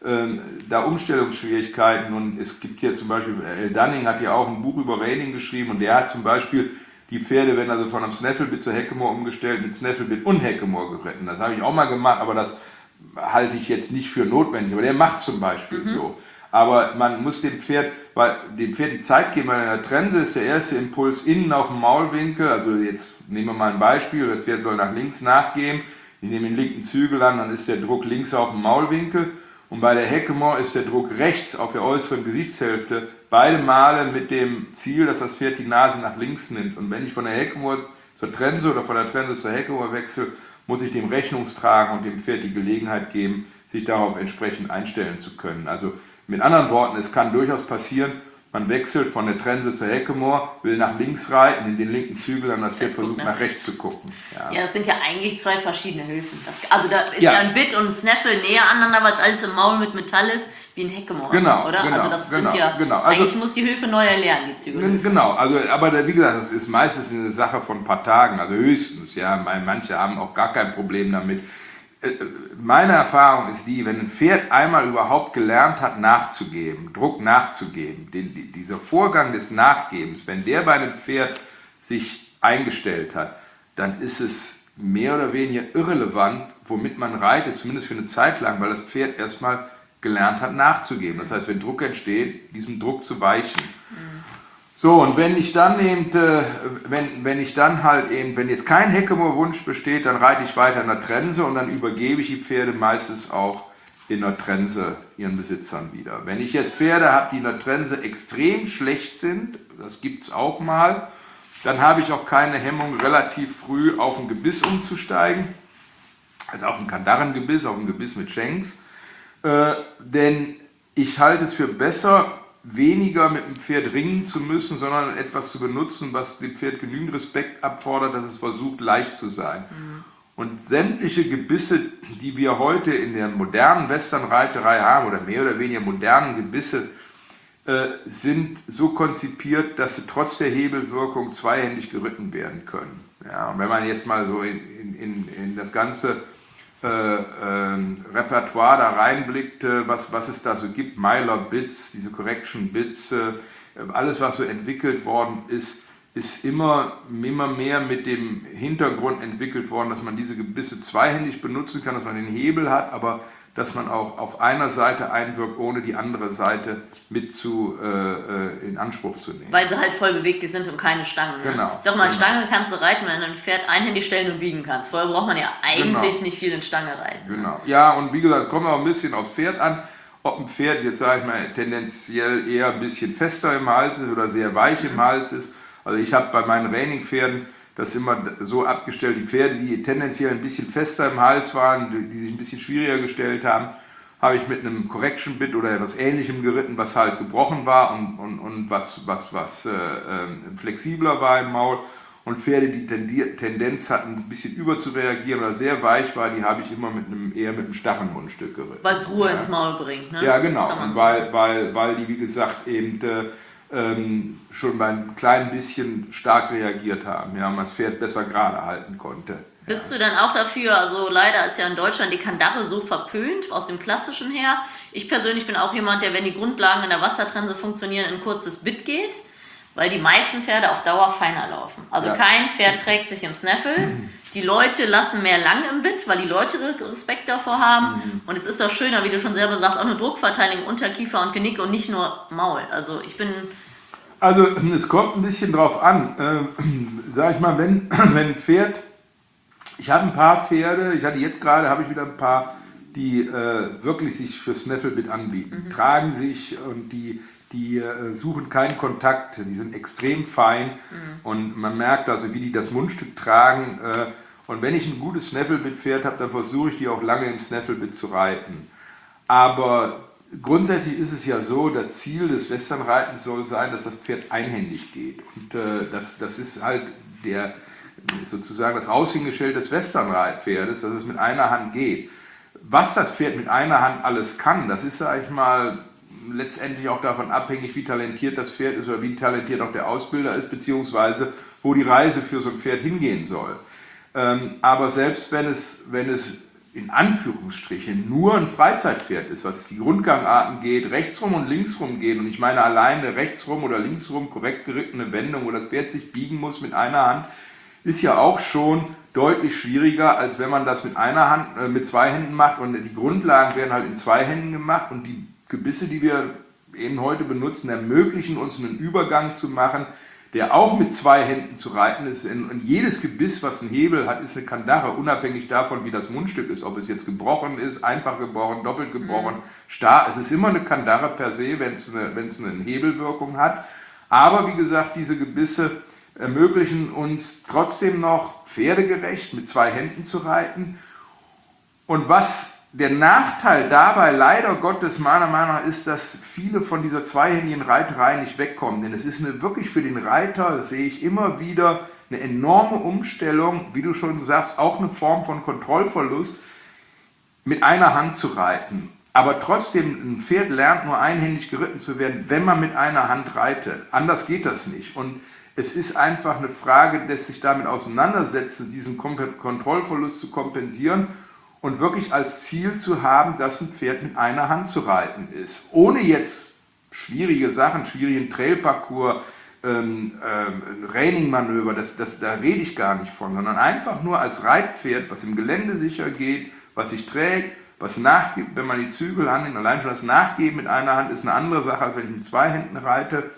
da Umstellungsschwierigkeiten und es gibt hier zum Beispiel, El Dunning hat ja auch ein Buch über Reining geschrieben und der hat zum Beispiel die Pferde, wenn also von einem Snafflebit zur Heckemoor umgestellt, mit Snafflebit und Heckemoor geritten. Das habe ich auch mal gemacht, aber das halte ich jetzt nicht für notwendig. Aber der macht zum Beispiel so. Aber man muss dem Pferd die Zeit geben, weil in der Trense ist der erste Impuls innen auf dem Maulwinkel, also jetzt nehmen wir mal ein Beispiel, das Pferd soll nach links nachgeben, ich nehme den linken Zügel an, dann ist der Druck links auf dem Maulwinkel. Und bei der Heckemoor ist der Druck rechts auf der äußeren Gesichtshälfte, beide Male mit dem Ziel, dass das Pferd die Nase nach links nimmt. Und wenn ich von der Heckemoor zur Trense oder von der Trense zur Heckemoor wechsle, muss ich dem Rechnung tragen und dem Pferd die Gelegenheit geben, sich darauf entsprechend einstellen zu können. Also mit anderen Worten, es kann durchaus passieren, man wechselt von der Trense zur Heckemoor, will nach links reiten, in den linken Zügel, dann das Pferd versucht nach rechts zu gucken. Ja, das sind ja eigentlich 2 verschiedene Hilfen. Also da ist ja ein Bit und ein Snaffle näher aneinander, weil es alles im Maul mit Metall ist, wie ein Heckemoor. Genau, oder? Genau, also das genau, sind ja, genau. Also, eigentlich muss die Hilfe neu erlernen, die Zügel. Genau, aber wie gesagt, das ist meistens eine Sache von ein paar Tagen, also höchstens, ja, manche haben auch gar kein Problem damit. Meine Erfahrung ist die, wenn ein Pferd einmal überhaupt gelernt hat, nachzugeben, Druck nachzugeben, dieser Vorgang des Nachgebens, wenn der bei einem Pferd sich eingestellt hat, dann ist es mehr oder weniger irrelevant, womit man reitet, zumindest für eine Zeit lang, weil das Pferd erstmal gelernt hat, nachzugeben. Das heißt, wenn Druck entsteht, diesem Druck zu weichen. So, und wenn ich dann eben, wenn jetzt kein Heckemoor-Wunsch besteht, dann reite ich weiter in der Trense und dann übergebe ich die Pferde meistens auch in der Trense ihren Besitzern wieder. Wenn ich jetzt Pferde habe, die in der Trense extrem schlecht sind, das gibt es auch mal, dann habe ich auch keine Hemmung, relativ früh auf ein Gebiss umzusteigen, also auf ein Kandaren-Gebiss, auf ein Gebiss mit Schenks, denn ich halte es für besser, weniger mit dem Pferd ringen zu müssen, sondern etwas zu benutzen, was dem Pferd genügend Respekt abfordert, dass es versucht, leicht zu sein. Und sämtliche Gebisse, die wir heute in der modernen Westernreiterei haben, oder mehr oder weniger modernen Gebisse, sind so konzipiert, dass sie trotz der Hebelwirkung zweihändig geritten werden können. Ja, und wenn man jetzt mal so in das ganze Repertoire da reinblickt, was es da so gibt, Myler Bits, diese Correction Bits, alles was so entwickelt worden ist immer mehr mit dem Hintergrund entwickelt worden, dass man diese Gebisse zweihändig benutzen kann, dass man den Hebel hat, aber dass man auch auf einer Seite einwirkt, ohne die andere Seite mit in Anspruch zu nehmen. Weil sie halt voll beweglich sind und keine Stangen. Ne? Genau. Ich sag mal, Stange kannst du reiten, wenn du ein Pferd einhändig stellen und biegen kannst. Vorher braucht man ja eigentlich nicht viel in Stange reiten. Genau. Ja, und wie gesagt, kommt auch ein bisschen aufs Pferd an. Ob ein Pferd jetzt, sage ich mal, tendenziell eher ein bisschen fester im Hals ist oder sehr weich im Hals ist. Also ich habe bei meinen Reining-Pferden das immer so abgestellt, die Pferde, die tendenziell ein bisschen fester im Hals waren, die sich ein bisschen schwieriger gestellt haben, habe ich mit einem Correction Bit oder etwas Ähnlichem geritten, was halt gebrochen war und was flexibler war im Maul. Und Pferde, die Tendenz hatten, ein bisschen überzureagieren oder sehr weich war, die habe ich immer eher mit einem Stachelmundstück geritten. Weil es Ruhe ins Maul bringt, ne? Ja, genau. Und weil die, wie gesagt, eben schon beim kleinen bisschen stark reagiert haben, ja, und das Pferd besser gerade halten konnte. Bist du dann auch dafür, also leider ist ja in Deutschland die Kandare so verpönt, aus dem Klassischen her. Ich persönlich bin auch jemand, der, wenn die Grundlagen in der Wassertrense funktionieren, in ein kurzes Bit geht, weil die meisten Pferde auf Dauer feiner laufen. Also kein Pferd trägt sich im Snaffle. Die Leute lassen mehr lang im Bit, weil die Leute Respekt davor haben. Und es ist doch schöner, wie du schon selber sagst, auch eine Druckverteilung, Unterkiefer und Genick und nicht nur Maul. Also es kommt ein bisschen drauf an. Sag ich mal, wenn ein Pferd, ich habe ein paar Pferde, habe ich wieder ein paar, die wirklich sich für Snaffle-Bit anbieten. Tragen sich und die suchen keinen Kontakt, die sind extrem fein und man merkt also, wie die das Mundstück tragen. Und wenn ich ein gutes Snaffle-Bit-Pferd habe, dann versuche ich die auch lange im Snaffle-Bit zu reiten. Aber grundsätzlich ist es ja so, das Ziel des Westernreitens soll sein, dass das Pferd einhändig geht. Und das ist halt sozusagen das Aushängeschild des Westernreitpferdes, dass es mit einer Hand geht. Was das Pferd mit einer Hand alles kann, das ist, sag ich mal, letztendlich auch davon abhängig, wie talentiert das Pferd ist oder wie talentiert auch der Ausbilder ist, beziehungsweise wo die Reise für so ein Pferd hingehen soll. Aber selbst wenn es in Anführungsstrichen nur ein Freizeitpferd ist, was die Grundgangarten geht, rechtsrum und linksrum geht, und ich meine alleine rechtsrum oder linksrum korrekt gerittene Wendung, wo das Pferd sich biegen muss mit einer Hand, ist ja auch schon deutlich schwieriger, als wenn man das mit einer Hand, mit zwei Händen macht, und die Grundlagen werden halt in zwei Händen gemacht und die Gebisse, die wir eben heute benutzen, ermöglichen uns einen Übergang zu machen, der auch mit zwei Händen zu reiten ist. Und jedes Gebiss, was einen Hebel hat, ist eine Kandare, unabhängig davon, wie das Mundstück ist, ob es jetzt gebrochen ist, einfach gebrochen, doppelt gebrochen, starr. Es ist immer eine Kandare per se, wenn es eine Hebelwirkung hat. Aber wie gesagt, diese Gebisse ermöglichen uns trotzdem noch pferdegerecht mit zwei Händen zu reiten. Und was der Nachteil dabei leider Gottes meiner Meinung nach ist, dass viele von dieser zweihändigen Reiterei nicht wegkommen. Denn es ist wirklich für den Reiter, das sehe ich immer wieder, eine enorme Umstellung, wie du schon sagst, auch eine Form von Kontrollverlust, mit einer Hand zu reiten. Aber trotzdem, ein Pferd lernt nur einhändig geritten zu werden, wenn man mit einer Hand reitet. Anders geht das nicht. Und es ist einfach eine Frage, dass sich damit auseinandersetzen, diesen Kontrollverlust zu kompensieren und wirklich als Ziel zu haben, dass ein Pferd mit einer Hand zu reiten ist. Ohne jetzt schwierige Sachen, schwierigen Trailparcours, Reining-Manöver, da rede ich gar nicht von, sondern einfach nur als Reitpferd, was im Gelände sicher geht, was sich trägt, was nachgibt, wenn man die Zügel annimmt. Allein schon das Nachgeben mit einer Hand ist eine andere Sache, als wenn ich mit zwei Händen reite.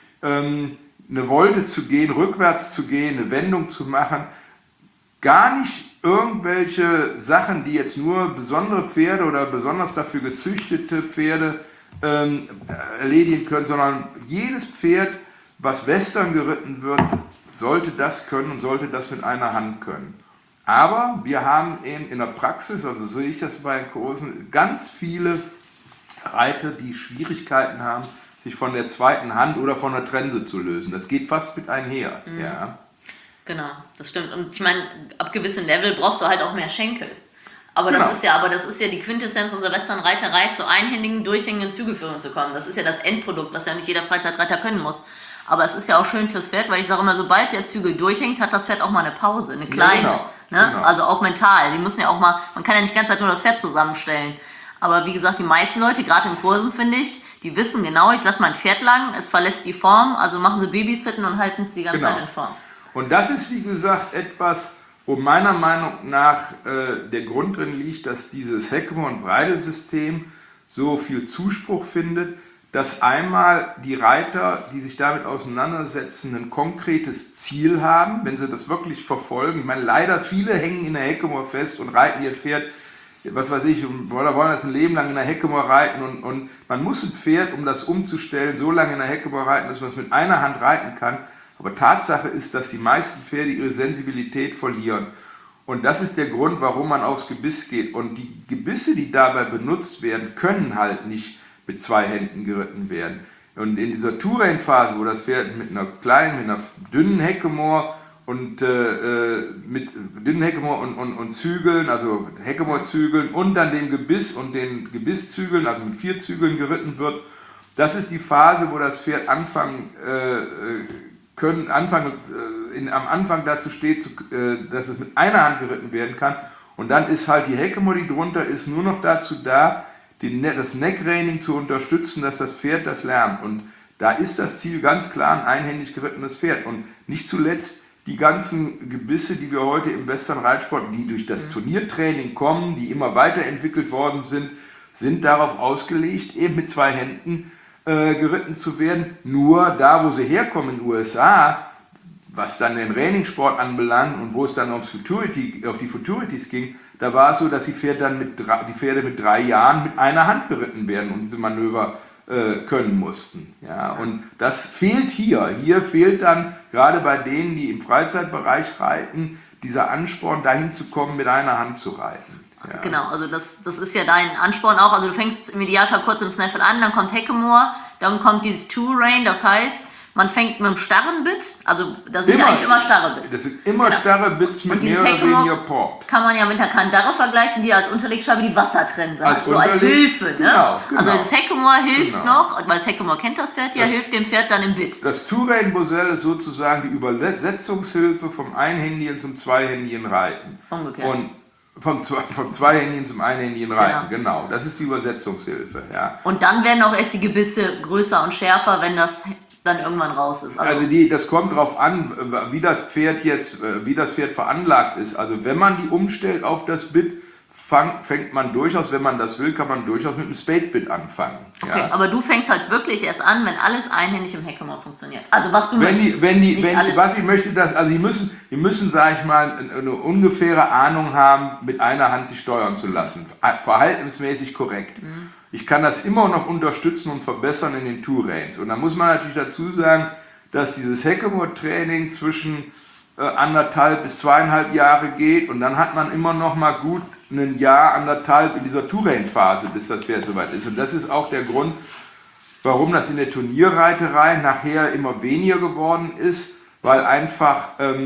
Eine Volte zu gehen, rückwärts zu gehen, eine Wendung zu machen, gar nicht irgendwelche Sachen, die jetzt nur besondere Pferde oder besonders dafür gezüchtete Pferde erledigen können, sondern jedes Pferd, was Western geritten wird, sollte das können und sollte das mit einer Hand können. Aber wir haben eben in der Praxis, also so sehe ich das bei den Kursen, ganz viele Reiter, die Schwierigkeiten haben, sich von der zweiten Hand oder von der Trense zu lösen. Das geht fast mit einher. Mhm. Ja. Genau, das stimmt. Und ich meine, ab gewissem Level brauchst du halt auch mehr Schenkel. Aber Genau. das ist ja die Quintessenz unserer Westernreiterei, zur einhändigen, durchhängenden Zügelführung zu kommen. Das ist ja das Endprodukt, was ja nicht jeder Freizeitreiter können muss. Aber es ist ja auch schön fürs Pferd, weil ich sage immer, sobald der Zügel durchhängt, hat das Pferd auch mal eine Pause, eine kleine. Ja, genau, genau. Also auch mental. Die müssen ja auch mal, man kann ja nicht die ganze Zeit nur das Pferd zusammenstellen. Aber wie gesagt, die meisten Leute, gerade in Kursen, finde ich, die wissen genau, ich lasse mein Pferd lang, es verlässt die Form, also machen sie Babysitten und halten es die ganze Zeit in Form. Und das ist, wie gesagt, etwas, wo meiner Meinung nach der Grund drin liegt, dass dieses Heckmer- und Breidelsystem so viel Zuspruch findet, dass einmal die Reiter, die sich damit auseinandersetzen, ein konkretes Ziel haben, wenn sie das wirklich verfolgen. Ich meine, leider viele hängen in der Heckmer fest und reiten ihr Pferd, was weiß ich, wollen das ein Leben lang in der Heckmer reiten und man muss ein Pferd, um das umzustellen, so lange in der Heckmer reiten, dass man es mit einer Hand reiten kann. Aber Tatsache ist, dass die meisten Pferde ihre Sensibilität verlieren. Und das ist der Grund, warum man aufs Gebiss geht. Und die Gebisse, die dabei benutzt werden, können halt nicht mit zwei Händen geritten werden. Und in dieser Touraine-Phase, wo das Pferd mit einer dünnen Heckemor und Zügeln, also Heckemor-Zügeln und dann dem Gebiss und den Gebisszügeln, also mit 4 Zügeln geritten wird, Das ist die Phase, wo das Pferd am Anfang dazu steht, dass es mit einer Hand geritten werden kann. Und dann ist halt die Heckenmoor, die drunter ist, nur noch dazu da, das Neckreining zu unterstützen, dass das Pferd das lernt. Und da ist das Ziel ganz klar ein einhändig gerittenes Pferd. Und nicht zuletzt die ganzen Gebisse, die wir heute im Western-Reitsport, die durch das Turniertraining kommen, die immer weiterentwickelt worden sind darauf ausgelegt, eben mit 2 Händen geritten zu werden. Nur da, wo sie herkommen in den USA, was dann den Trainingssport anbelangt und wo es dann auf die Futurities ging, da war es so, dass die Pferde mit 3 Jahren mit einer Hand geritten werden und diese Manöver können mussten. Ja, und das fehlt hier. Hier fehlt dann gerade bei denen, die im Freizeitbereich reiten, dieser Ansporn, dahin zu kommen, mit einer Hand zu reiten. Ja. Genau, also das ist ja dein Ansporn auch. Also du fängst im Idealfall kurz im Snaffle an, dann kommt Heckenmoor, dann kommt dieses Two-Rein, das heißt, man fängt mit einem starren Bit, also da sind ja eigentlich immer starre Bits. Das sind immer starre Bits mit mehr oder weniger Port. Kann man ja mit einer Kandare vergleichen, die als Unterlegscheibe die Wassertrense hat, so als Hilfe. Ne? Genau. Also das Heckenmoor hilft noch, weil das Heckenmoor kennt das Pferd ja, hilft dem Pferd dann im Bit. Das Two-Rein-Bosel ist sozusagen die Übersetzungshilfe vom einhändigen zum zweihändigen Reiten. Umgekehrt. Und vom zweihändigen zum einhändigen Reiten, genau. Das ist die Übersetzungshilfe, ja. Und dann werden auch erst die Gebisse größer und schärfer, wenn das dann irgendwann raus ist. Also das kommt darauf an, wie das Pferd veranlagt ist. Also wenn man die umstellt auf das Bit, fängt man durchaus, wenn man das will, kann man durchaus mit einem Spade-Bit anfangen. Okay, ja. Aber du fängst halt wirklich erst an, wenn alles einhändig im Heckenmoor funktioniert. Also was du möchtest. Was ich möchte, die müssen, sage ich mal, eine ungefähre Ahnung haben, mit einer Hand sich steuern zu lassen. Verhaltensmäßig korrekt. Mhm. Ich kann das immer noch unterstützen und verbessern in den Two-Reins. Und da muss man natürlich dazu sagen, dass dieses Heckenmoor-Training zwischen 1,5 bis 2,5 Jahre geht und dann hat man immer noch mal gut ein Jahr, 1,5 in dieser Two-Rein-Phase, bis das Pferd soweit ist. Und das ist auch der Grund, warum das in der Turnierreiterei nachher immer weniger geworden ist, weil einfach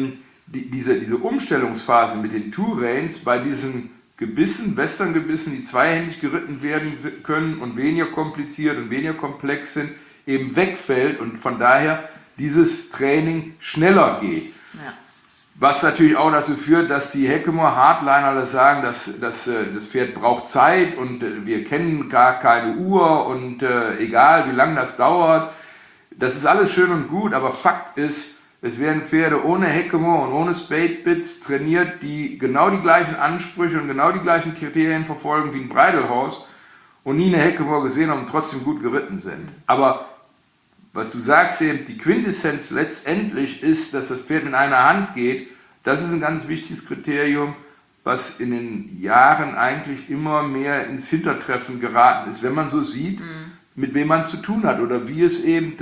diese Umstellungsphase mit den Two-Reins bei diesen Gebissen, Western-Gebissen, die zweihändig geritten werden können und weniger kompliziert und weniger komplex sind, eben wegfällt und von daher dieses Training schneller geht. Ja. Was natürlich auch dazu führt, dass die Heckenmoor-Hardliner alle sagen, dass das Pferd braucht Zeit und wir kennen gar keine Uhr und egal wie lange das dauert. Das ist alles schön und gut, aber Fakt ist, es werden Pferde ohne Heckenmoor und ohne Spade-Bits trainiert, die genau die gleichen Ansprüche und genau die gleichen Kriterien verfolgen wie ein Bridle Horse und nie eine Heckenmoor gesehen haben und trotzdem gut geritten sind. Aber was du sagst eben, die Quintessenz letztendlich ist, dass das Pferd in einer Hand geht. Das ist ein ganz wichtiges Kriterium, was in den Jahren eigentlich immer mehr ins Hintertreffen geraten ist, wenn man so sieht, mit wem man zu tun hat oder wie es eben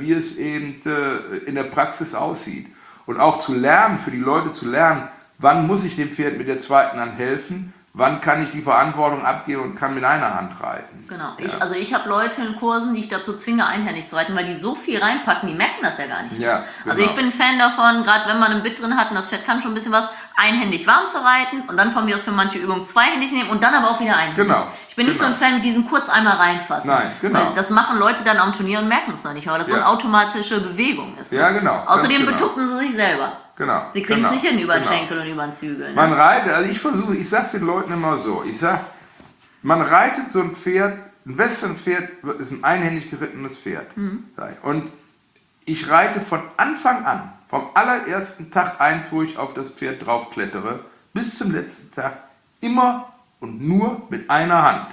in der Praxis aussieht. Und auch zu lernen, für die Leute zu lernen, wann muss ich dem Pferd mit der zweiten Hand helfen, wann kann ich die Verantwortung abgeben und kann mit einer Hand reiten. Genau. Ja. Ich habe Leute in Kursen, die ich dazu zwinge, einhändig zu reiten, weil die so viel reinpacken, die merken das ja gar nicht mehr. Ja, genau. Also ich bin ein Fan davon, gerade wenn man ein Bit drin hat und das Pferd kann schon ein bisschen was, einhändig warm zu reiten und dann von mir aus für manche Übungen zweihändig nehmen und dann aber auch wieder einhändig. Genau. Ich bin nicht so ein Fan mit diesem kurz einmal reinfassen. Nein, genau. Weil das machen Leute dann am Turnier und merken es noch nicht, weil das so eine automatische Bewegung ist. Ne? Ja, genau. Außerdem betuppen sie sich selber. Genau. Sie kriegen es nicht hin über den Schenkel und über den Zügel. Ne? Man reitet, also ich sage es den Leuten immer so, man reitet so ein Pferd, ein Western-Pferd ist ein einhändig gerittenes Pferd. Mhm. Und ich reite von Anfang an, vom allerersten Tag 1, wo ich auf das Pferd draufklettere, bis zum letzten Tag immer und nur mit einer Hand.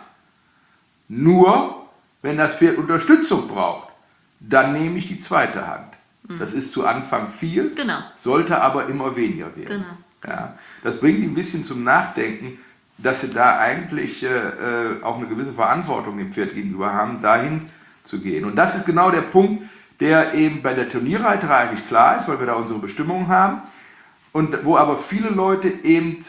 Nur, wenn das Pferd Unterstützung braucht, dann nehme ich die zweite Hand. Das ist zu Anfang viel, sollte aber immer weniger werden. Genau. Ja, das bringt ihn ein bisschen zum Nachdenken, dass sie da eigentlich auch eine gewisse Verantwortung dem Pferd gegenüber haben, dahin zu gehen. Und das ist genau der Punkt, der eben bei der Turnierreiterei eigentlich klar ist, weil wir da unsere Bestimmungen haben. Und wo aber viele Leute eben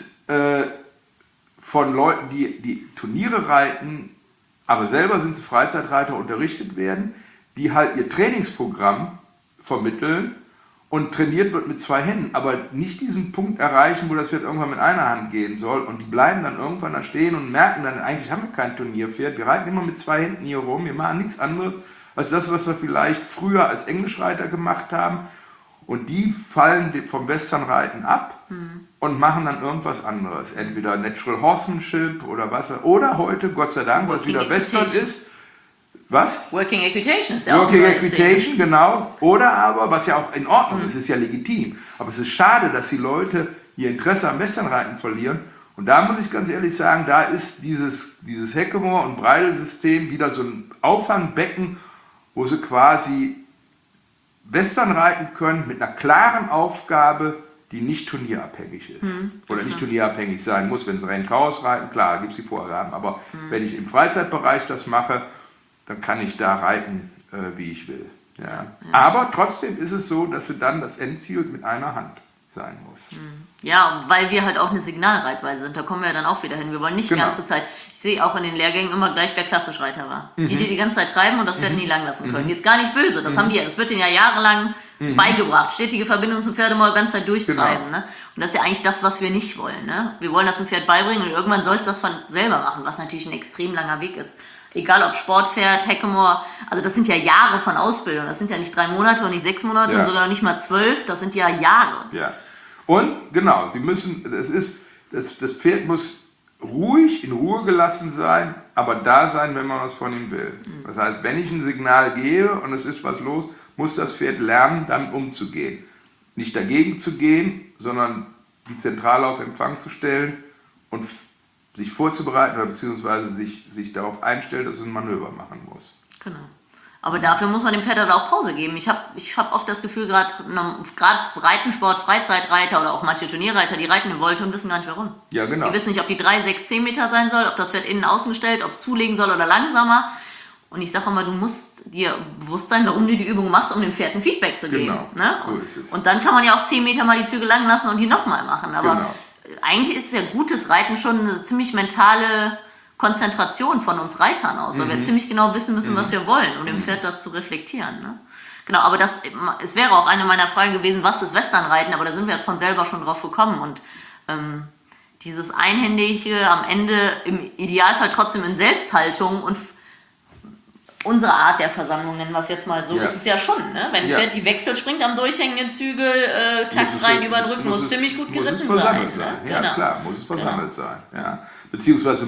von Leuten, die Turniere reiten, aber selber sind sie Freizeitreiter, unterrichtet werden, die halt ihr Trainingsprogramm vermitteln und trainiert wird mit zwei Händen, aber nicht diesen Punkt erreichen, wo das Pferd irgendwann mit einer Hand gehen soll und die bleiben dann irgendwann da stehen und merken dann, eigentlich haben wir kein Turnierpferd, wir reiten immer mit zwei Händen hier rum, wir machen nichts anderes Also das, was wir vielleicht früher als Englischreiter gemacht haben. Und die fallen vom Westernreiten ab und machen dann irgendwas anderes. Entweder Natural Horsemanship oder was. Oder heute, Gott sei Dank, weil es wieder Western ist. Was? Working Equitation ist ja auch Working Equitation, genau. Oder aber, was ja auch in Ordnung ist, ist ja legitim. Aber es ist schade, dass die Leute ihr Interesse am Westernreiten verlieren. Und da muss ich ganz ehrlich sagen, da ist dieses Hackamore- und Bridle-System wieder so ein Auffangbecken, wo sie quasi Western reiten können mit einer klaren Aufgabe, die nicht turnierabhängig ist. Oder nicht turnierabhängig sein muss, wenn sie Rennchaos reiten, klar, da gibt es die Vorgaben. Aber wenn ich im Freizeitbereich das mache, dann kann ich da reiten, wie ich will. Ja. Aber trotzdem ist es so, dass dann das Endziel mit einer Hand sein muss. Ja, weil wir halt auch eine Signalreitweise sind, da kommen wir dann auch wieder hin. Wir wollen nicht die ganze Zeit, ich sehe auch in den Lehrgängen immer gleich, wer klassisch Reiter war. Die ganze Zeit treiben und das werden nie lang lassen können. Jetzt gar nicht böse, das haben die ja, das wird denen ja jahrelang beigebracht. Stetige Verbindung zum Pferdemaul, die ganze Zeit durchtreiben. Genau. Ne? Und das ist ja eigentlich das, was wir nicht wollen. Ne? Wir wollen das dem Pferd beibringen und irgendwann soll es das von selber machen, was natürlich ein extrem langer Weg ist. Egal ob Sportpferd, Hackamore, also das sind ja Jahre von Ausbildung. Das sind ja nicht 3 Monate und nicht 6 Monate und sogar noch nicht mal 12, das sind ja Jahre. Ja. Und genau, sie müssen, das Pferd muss ruhig, in Ruhe gelassen sein, aber da sein, wenn man was von ihm will. Das heißt, wenn ich ein Signal gebe und es ist was los, muss das Pferd lernen, damit umzugehen. Nicht dagegen zu gehen, sondern die Zentrale auf Empfang zu stellen und sich vorzubereiten oder beziehungsweise sich darauf einstellen, dass es ein Manöver machen muss. Genau. Aber dafür muss man dem Pferd halt auch Pause geben. Ich hab oft das Gefühl, gerade Reitensport, Freizeitreiter oder auch manche Turnierreiter, die reiten eine Wolte und wissen gar nicht warum. Ja, genau. Die wissen nicht, ob die 3, 6, 10 Meter sein soll, ob das Pferd innen außen gestellt, ob es zulegen soll oder langsamer. Und ich sage immer, du musst dir bewusst sein, warum du die Übung machst, um dem Pferd ein Feedback zu geben. Genau, Ne? so ist es. Und dann kann man ja auch 10 Meter mal die Zügel lang lassen und die nochmal machen. Aber Genau. eigentlich ist ja gutes Reiten schon eine ziemlich mentale Konzentration von uns Reitern aus, weil wir ziemlich genau wissen müssen, was wir wollen, um dem Pferd das zu reflektieren. Ne? Genau, aber es wäre auch eine meiner Fragen gewesen, was ist Westernreiten, aber da sind wir jetzt von selber schon drauf gekommen und dieses Einhändige am Ende im Idealfall trotzdem in Selbsthaltung und unsere Art der Versammlung, nennen wir es jetzt mal so, ist es ja schon, ne? Wenn ein Pferd die Wechsel springt am durchhängenden Zügel, Takt rein über den Rücken, muss ziemlich gut geritten sein. Ne? Ja, genau. klar, muss es versammelt sein. Ja. Beziehungsweise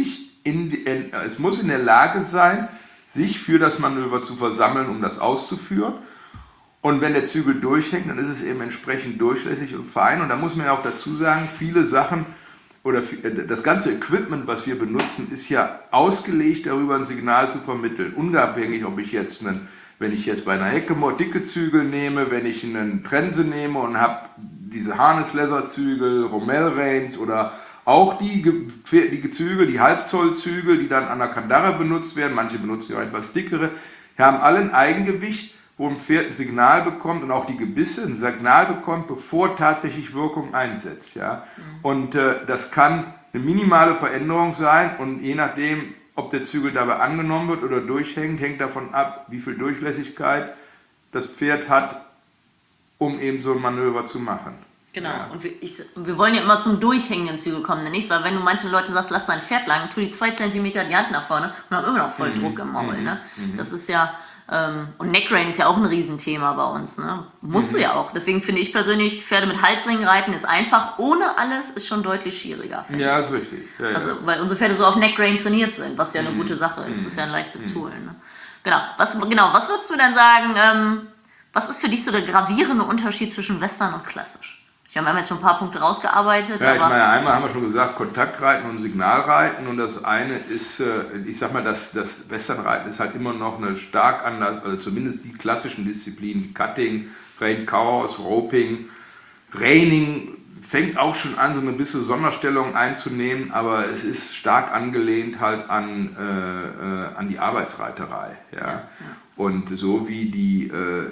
es muss in der Lage sein, sich für das Manöver zu versammeln, um das auszuführen. Und wenn der Zügel durchhängt, dann ist es eben entsprechend durchlässig und fein. Und da muss man ja auch dazu sagen, viele Sachen oder das ganze Equipment, was wir benutzen, ist ja ausgelegt, darüber ein Signal zu vermitteln. Unabhängig, ob ich jetzt wenn ich jetzt bei einer Hackamore dicke Zügel nehme, wenn ich einen Trense nehme und habe diese Harness-Leather-Zügel, Rommel-Reins oder auch die Zügel, die Halbzollzügel, die dann an der Kandare benutzt werden, manche benutzen ja etwas dickere, die haben alle ein Eigengewicht, wo ein Pferd ein Signal bekommt und auch die Gebisse ein Signal bekommt, bevor tatsächlich Wirkung einsetzt. Ja? Und das kann eine minimale Veränderung sein und je nachdem, ob der Zügel dabei angenommen wird oder durchhängt, hängt davon ab, wie viel Durchlässigkeit das Pferd hat, um eben so ein Manöver zu machen. Genau, und wir wollen ja immer zum durchhängenden Zügel kommen, nicht? Weil wenn du manchen Leuten sagst, lass dein Pferd lang, tu die 2 Zentimeter die Hand nach vorne und haben immer noch voll Druck im Maul. Ne? Das ist ja, und Neckrein ist ja auch ein Riesenthema bei uns. Ne? Musst du ja auch. Deswegen finde ich persönlich, Pferde mit Halsringen reiten ist einfach, ohne alles ist schon deutlich schwieriger. Ja, ist richtig. Ja, also, weil unsere Pferde so auf Neckrein trainiert sind, was ja eine gute Sache ist. Das ist ja ein leichtes Tool. Ne? Genau, was würdest du denn sagen, was ist für dich so der gravierende Unterschied zwischen Western und klassisch? Wir haben jetzt schon ein paar Punkte rausgearbeitet. Ja, ich meine, einmal haben wir schon gesagt, Kontaktreiten und Signalreiten und das eine ist, ich sag mal, das Westernreiten ist halt immer noch eine stark anders, also zumindest die klassischen Disziplinen, Cutting, Rein Chaos, Roping, Reining fängt auch schon an, so eine bisschen Sonderstellung einzunehmen, aber es ist stark angelehnt halt an die Arbeitsreiterei. Ja? Und so wie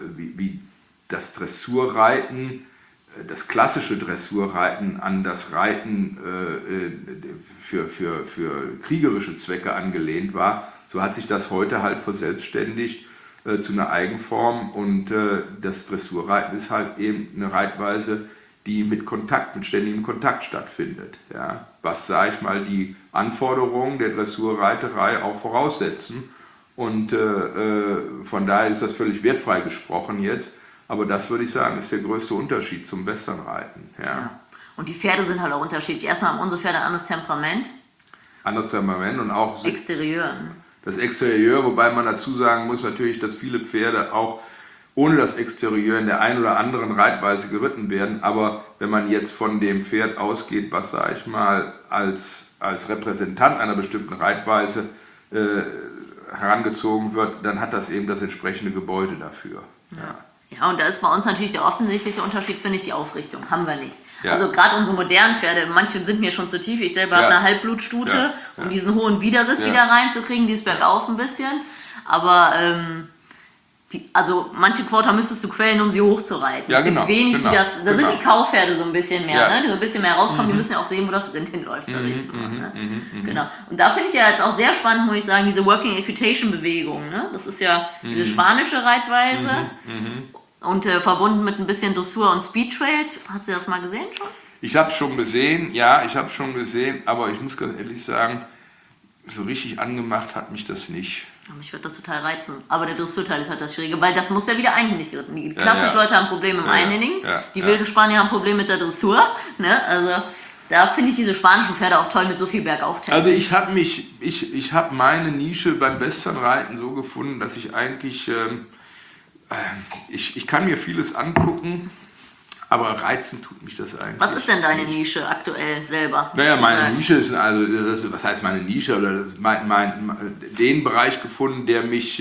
das Dressurreiten, das klassische Dressurreiten an das Reiten für kriegerische Zwecke angelehnt war, so hat sich das heute halt verselbstständigt zu einer Eigenform und das Dressurreiten ist halt eben eine Reitweise, die mit ständigem Kontakt stattfindet. Ja? Was, sage ich mal, die Anforderungen der Dressurreiterei auch voraussetzen Und von daher ist das völlig wertfrei gesprochen jetzt. Aber das würde ich sagen, ist der größte Unterschied zum Westernreiten. Ja. Und die Pferde sind halt auch unterschiedlich. Erstmal haben unsere Pferde ein anderes Temperament. Anderes Temperament und auch Exterieur. Das Exterieur, wobei man dazu sagen muss natürlich, dass viele Pferde auch ohne das Exterieur in der einen oder anderen Reitweise geritten werden. Aber wenn man jetzt von dem Pferd ausgeht, was, sage ich mal, als Repräsentant einer bestimmten Reitweise herangezogen wird, dann hat das eben das entsprechende Gebäude dafür. Ja, und da ist bei uns natürlich der offensichtliche Unterschied, finde ich, die Aufrichtung. Haben wir nicht. Ja. Also gerade unsere modernen Pferde, manche sind mir schon zu tief. Ich selber habe eine Halbblutstute, um diesen hohen Widerriss wieder reinzukriegen, die ist bergauf ein bisschen. Aber also manche Quarter müsstest du quälen, um sie hochzureiten. Ja, es gibt wenig, die das. Da sind die Kaupferde so ein bisschen mehr, ne? Die so ein bisschen mehr rauskommen. Die müssen ja auch sehen, wo das Rind hinläuft. Genau. Und da finde ich ja jetzt auch sehr spannend, muss ich sagen, diese Working Equitation Bewegung. Ne? Das ist ja diese spanische Reitweise. Und verbunden mit ein bisschen Dressur und Speed Trails. Hast du das mal gesehen schon? Ich habe es schon gesehen, aber ich muss ganz ehrlich sagen, so richtig angemacht hat mich das nicht. Mich wird das total reizen. Aber der Dressurteil ist halt das Schwierige, weil das muss ja wieder einhändig geritten. Die klassischen Leute haben Probleme im Einhändigen, die wilden Spanier haben Probleme mit der Dressur. Ne? Also da finde ich diese spanischen Pferde auch toll mit so viel Bergauftempo. Also ich habe meine Nische beim Westernreiten so gefunden, dass ich eigentlich, ich kann mir vieles angucken, aber reizen tut mich das eigentlich. Was ist denn deine Nische aktuell selber? Naja, meine Nische ist, also was heißt meine Nische? Oder den Bereich gefunden, der mich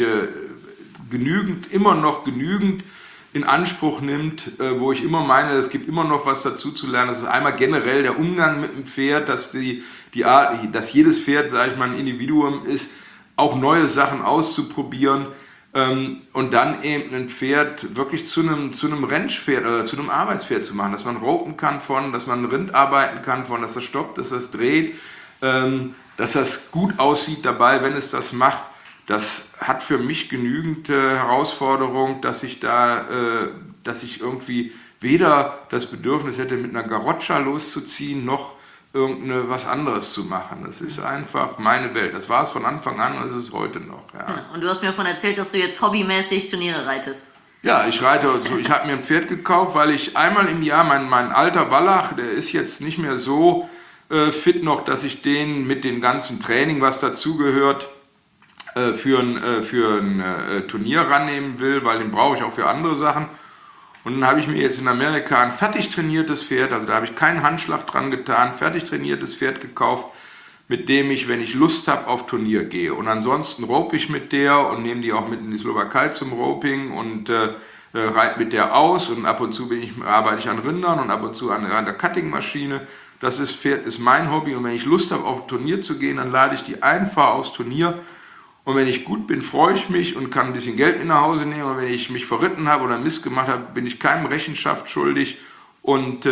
immer noch genügend in Anspruch nimmt, wo ich immer meine, es gibt immer noch was dazu zu lernen. Das ist einmal generell der Umgang mit dem Pferd, dass dass jedes Pferd, sage ich mal, ein Individuum ist, auch neue Sachen auszuprobieren. Und dann eben ein Pferd wirklich zu einem Rennpferd oder zu einem Arbeitspferd zu machen, dass man ropen kann dass man Rind arbeiten kann dass das stoppt, dass das dreht, dass das gut aussieht dabei, wenn es das macht. Das hat für mich genügend Herausforderung, dass ich irgendwie weder das Bedürfnis hätte, mit einer Garoccia loszuziehen, noch was anderes zu machen. Das ist einfach meine Welt. Das war es von Anfang an und es ist heute noch. Ja. Und du hast mir davon erzählt, dass du jetzt hobbymäßig Turniere reitest. Ja, ich reite. Ich habe mir ein Pferd gekauft, weil ich einmal im Jahr, mein alter Wallach, der ist jetzt nicht mehr so fit noch, dass ich den mit dem ganzen Training, was dazugehört, für ein Turnier rannehmen will, weil den brauche ich auch für andere Sachen. Und dann habe ich mir jetzt in Amerika ein fertig trainiertes Pferd, also da habe ich keinen Handschlag dran getan, fertig trainiertes Pferd gekauft, mit dem ich, wenn ich Lust habe, auf Turnier gehe. Und ansonsten rope ich mit der und nehme die auch mit in die Slowakei zum Roping und reite mit der aus. Und ab und zu arbeite ich an Rindern und ab und zu an der Cuttingmaschine. Das Pferd ist mein Hobby und wenn ich Lust habe, auf Turnier zu gehen, dann lade ich die ein, fahre aufs Turnier. Und wenn ich gut bin, freue ich mich und kann ein bisschen Geld mit nach Hause nehmen. Und wenn ich mich verritten habe oder Mist gemacht habe, bin ich keinem Rechenschaft schuldig und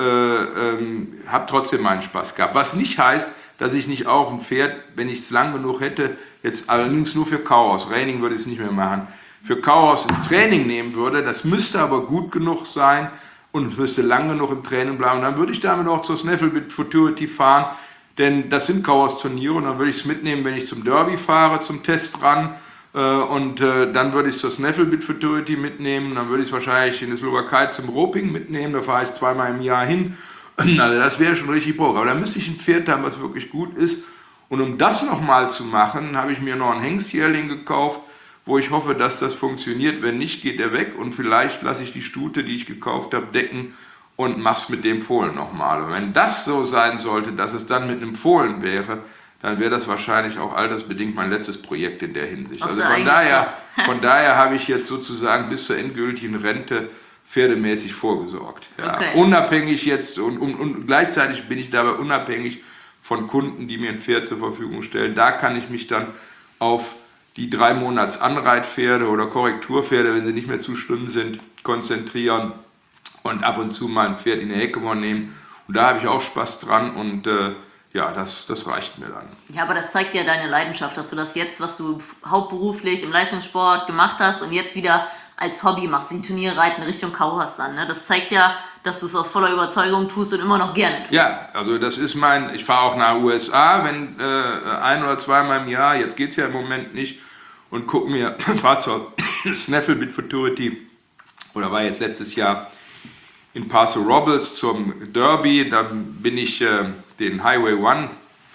habe trotzdem meinen Spaß gehabt. Was nicht heißt, dass ich nicht auch ein Pferd, wenn ich es lang genug hätte, jetzt allerdings nur für Kauhaus, Reining würde ich es nicht mehr machen, für Kauhaus ins Training nehmen würde. Das müsste aber gut genug sein und es müsste lang genug im Training bleiben. Und dann würde ich damit auch zur Snaffle-Bit Futurity fahren. Denn das sind Kauhaus-Turniere und dann würde ich es mitnehmen, wenn ich zum Derby fahre, zum Test ran. Und dann würde ich es zur Snaffle-Bit Futurity mitnehmen. Dann würde ich es wahrscheinlich in der Slowakei zum Roping mitnehmen. Da fahre ich 2-mal im Jahr hin. Also das wäre schon richtig Bock. Aber da müsste ich ein Pferd haben, was wirklich gut ist. Und um das nochmal zu machen, habe ich mir noch einen Hengstjährling gekauft, wo ich hoffe, dass das funktioniert. Wenn nicht, geht er weg und vielleicht lasse ich die Stute, die ich gekauft habe, decken und mach's mit dem Fohlen nochmal. Und wenn das so sein sollte, dass es dann mit einem Fohlen wäre, dann wäre das wahrscheinlich auch altersbedingt mein letztes Projekt in der Hinsicht. Also von daher habe ich jetzt sozusagen bis zur endgültigen Rente pferdemäßig vorgesorgt. Ja. Okay. Unabhängig jetzt und gleichzeitig bin ich dabei unabhängig von Kunden, die mir ein Pferd zur Verfügung stellen. Da kann ich mich dann auf die 3 Monats Anreitpferde oder Korrekturpferde, wenn sie nicht mehr zu Stunden sind, konzentrieren. Und ab und zu mal ein Pferd in die Hecke mal nehmen. Und da habe ich auch Spaß dran und das reicht mir dann. Ja, aber das zeigt ja deine Leidenschaft, dass du das jetzt, was du hauptberuflich im Leistungssport gemacht hast und jetzt wieder als Hobby machst, die Turniere reiten Richtung Kauhaus dann. Ne? Das zeigt ja, dass du es aus voller Überzeugung tust und immer noch gerne tust. Ja, also das ist ich fahre auch nach USA, wenn 1- oder 2-mal im Jahr, jetzt geht es ja im Moment nicht. und fahre zur Snaffle Bit Futurity oder war jetzt letztes Jahr in Paso Robles zum Derby. Dann bin ich den Highway 1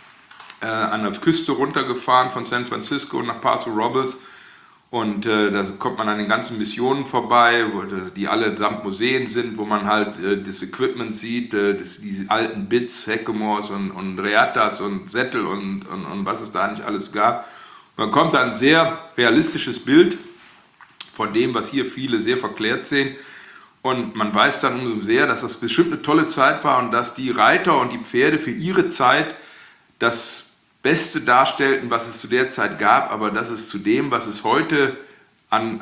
an der Küste runtergefahren von San Francisco nach Paso Robles. Und da kommt man an den ganzen Missionen vorbei, die alle samt Museen sind, wo man halt das Equipment sieht, die alten Bits, Hackamores und Reattas und Sättel und was es da nicht alles gab. Und dann kommt da ein sehr realistisches Bild von dem, was hier viele sehr verklärt sehen. Und man weiß dann umso sehr, dass das bestimmt eine tolle Zeit war und dass die Reiter und die Pferde für ihre Zeit das Beste darstellten, was es zu der Zeit gab, aber dass es zu dem, was es heute an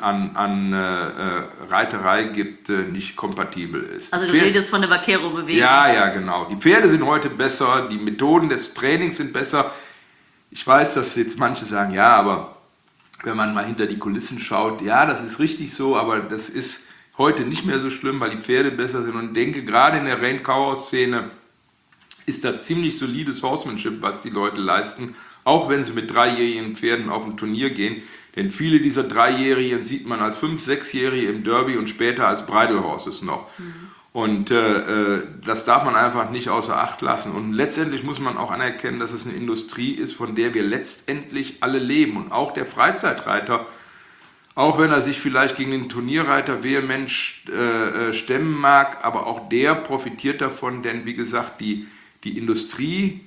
Reiterei gibt, nicht kompatibel ist. Also du redest von der Vaquero-Bewegung. Ja, genau. Die Pferde sind heute besser, die Methoden des Trainings sind besser. Ich weiß, dass jetzt manche sagen, ja, aber wenn man mal hinter die Kulissen schaut, ja, das ist richtig so, aber das ist heute nicht mehr so schlimm, weil die Pferde besser sind. Und ich denke, gerade in der Rein-Kauer-Szene ist das ziemlich solides Horsemanship, was die Leute leisten, auch wenn sie mit 3-jährigen Pferden auf ein Turnier gehen. Denn viele dieser 3-Jährigen sieht man als 5-, 6-Jährige im Derby und später als Bridle Horses noch. Und das darf man einfach nicht außer Acht lassen. Und letztendlich muss man auch anerkennen, dass es eine Industrie ist, von der wir letztendlich alle leben. Und auch der Freizeitreiter, auch wenn er sich vielleicht gegen den Turnierreiter vehement stemmen mag, aber auch der profitiert davon, denn wie gesagt, die Industrie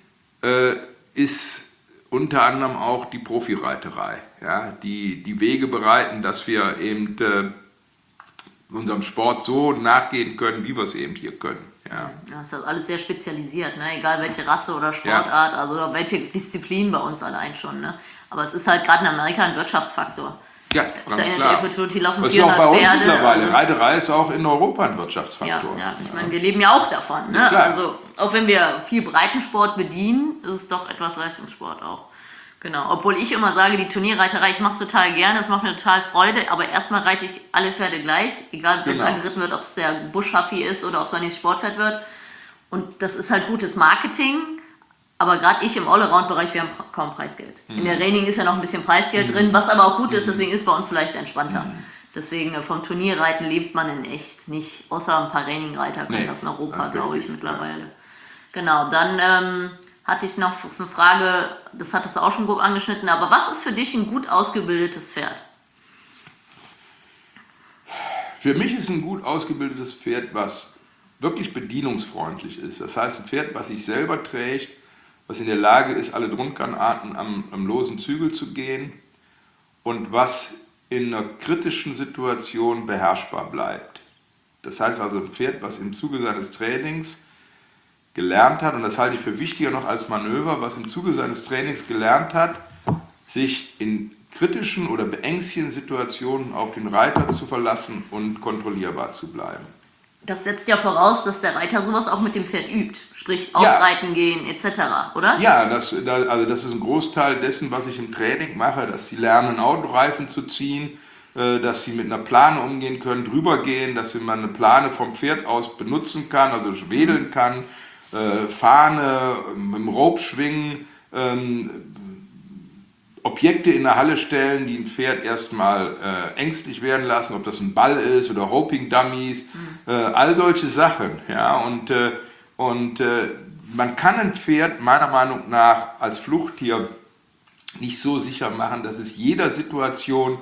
ist unter anderem auch die Profireiterei, ja, die Wege bereiten, dass wir eben unserem Sport so nachgehen können, wie wir es eben hier können. Ja. Das ist alles sehr spezialisiert, ne? Egal welche Rasse oder Sportart, also welche Disziplin bei uns allein schon. Ne? Aber es ist halt gerade in Amerika ein Wirtschaftsfaktor. Ja, auf der NHL Futurity laufen das 400 ist auch bei uns Pferde. Mittlerweile. Also, Reiterei ist auch in Europa ein Wirtschaftsfaktor. Ja, ich meine, wir leben ja auch davon. Ne? Ja, also auch wenn wir viel Breitensport bedienen, ist es doch etwas Leistungssport auch. Genau, obwohl ich immer sage, die Turnierreiterei, ich mache es total gerne, es macht mir total Freude, aber erstmal reite ich alle Pferde gleich, egal wenn es angeritten wird, ob es der Busch-Huffy ist oder ob es ein nächstes Sportpferd wird. Und das ist halt gutes Marketing, aber gerade ich im Allround-Bereich, wir haben kaum Preisgeld. In der Reining ist ja noch ein bisschen Preisgeld drin, was aber auch gut ist, deswegen ist bei uns vielleicht entspannter. Deswegen vom Turnierreiten lebt man in echt nicht, außer ein paar Reining-Reiter können das in Europa, glaube ich, mittlerweile. Genau, dann hatte ich noch eine Frage, das hattest du auch schon grob angeschnitten, aber was ist für dich ein gut ausgebildetes Pferd? Für mich ist ein gut ausgebildetes Pferd, was wirklich bedienungsfreundlich ist. Das heißt, ein Pferd, was sich selber trägt, was in der Lage ist, alle Grundganarten am losen Zügel zu gehen und was in einer kritischen Situation beherrschbar bleibt. Das heißt also ein Pferd, was im Zuge seines Trainings gelernt hat, und das halte ich für wichtiger noch als Manöver, was im Zuge seines Trainings gelernt hat, sich in kritischen oder beängstigenden Situationen auf den Reiter zu verlassen und kontrollierbar zu bleiben. Das setzt ja voraus, dass der Reiter sowas auch mit dem Pferd übt, sprich ausreiten gehen etc., oder? Ja, das ist ein Großteil dessen, was ich im Training mache, dass sie lernen, Autoreifen zu ziehen, dass sie mit einer Plane umgehen können, drüber gehen, dass man eine Plane vom Pferd aus benutzen kann, also wedeln kann, Fahne, mit dem Rope schwingen, Objekte in der Halle stellen, die ein Pferd erstmal ängstlich werden lassen, ob das ein Ball ist oder Roping-Dummies, all solche Sachen. Ja? Und man kann ein Pferd meiner Meinung nach als Fluchttier nicht so sicher machen, dass es jeder Situation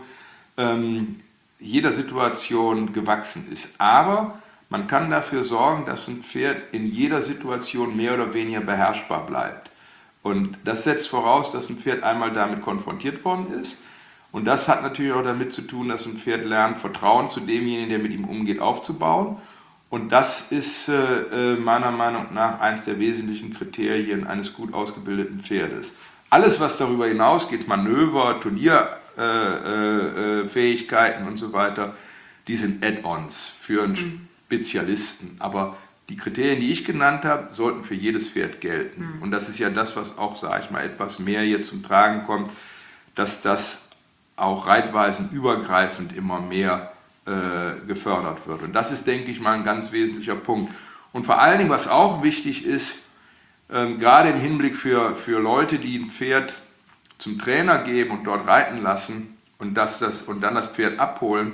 gewachsen ist. Aber man kann dafür sorgen, dass ein Pferd in jeder Situation mehr oder weniger beherrschbar bleibt. Und das setzt voraus, dass ein Pferd einmal damit konfrontiert worden ist. Und das hat natürlich auch damit zu tun, dass ein Pferd lernt, Vertrauen zu demjenigen, der mit ihm umgeht, aufzubauen. Und das ist meiner Meinung nach eines der wesentlichen Kriterien eines gut ausgebildeten Pferdes. Alles, was darüber hinausgeht, Manöver, Turnierfähigkeiten und so weiter, die sind Add-ons für einen Spezialisten. Aber die Kriterien, die ich genannt habe, sollten für jedes Pferd gelten. Und das ist ja das, was auch, sage ich mal, etwas mehr hier zum Tragen kommt, dass das auch reitweisenübergreifend immer mehr gefördert wird. Und das ist, denke ich mal, ein ganz wesentlicher Punkt. Und vor allen Dingen, was auch wichtig ist, gerade im Hinblick für Leute, die ein Pferd zum Trainer geben und dort reiten lassen und dann das Pferd abholen.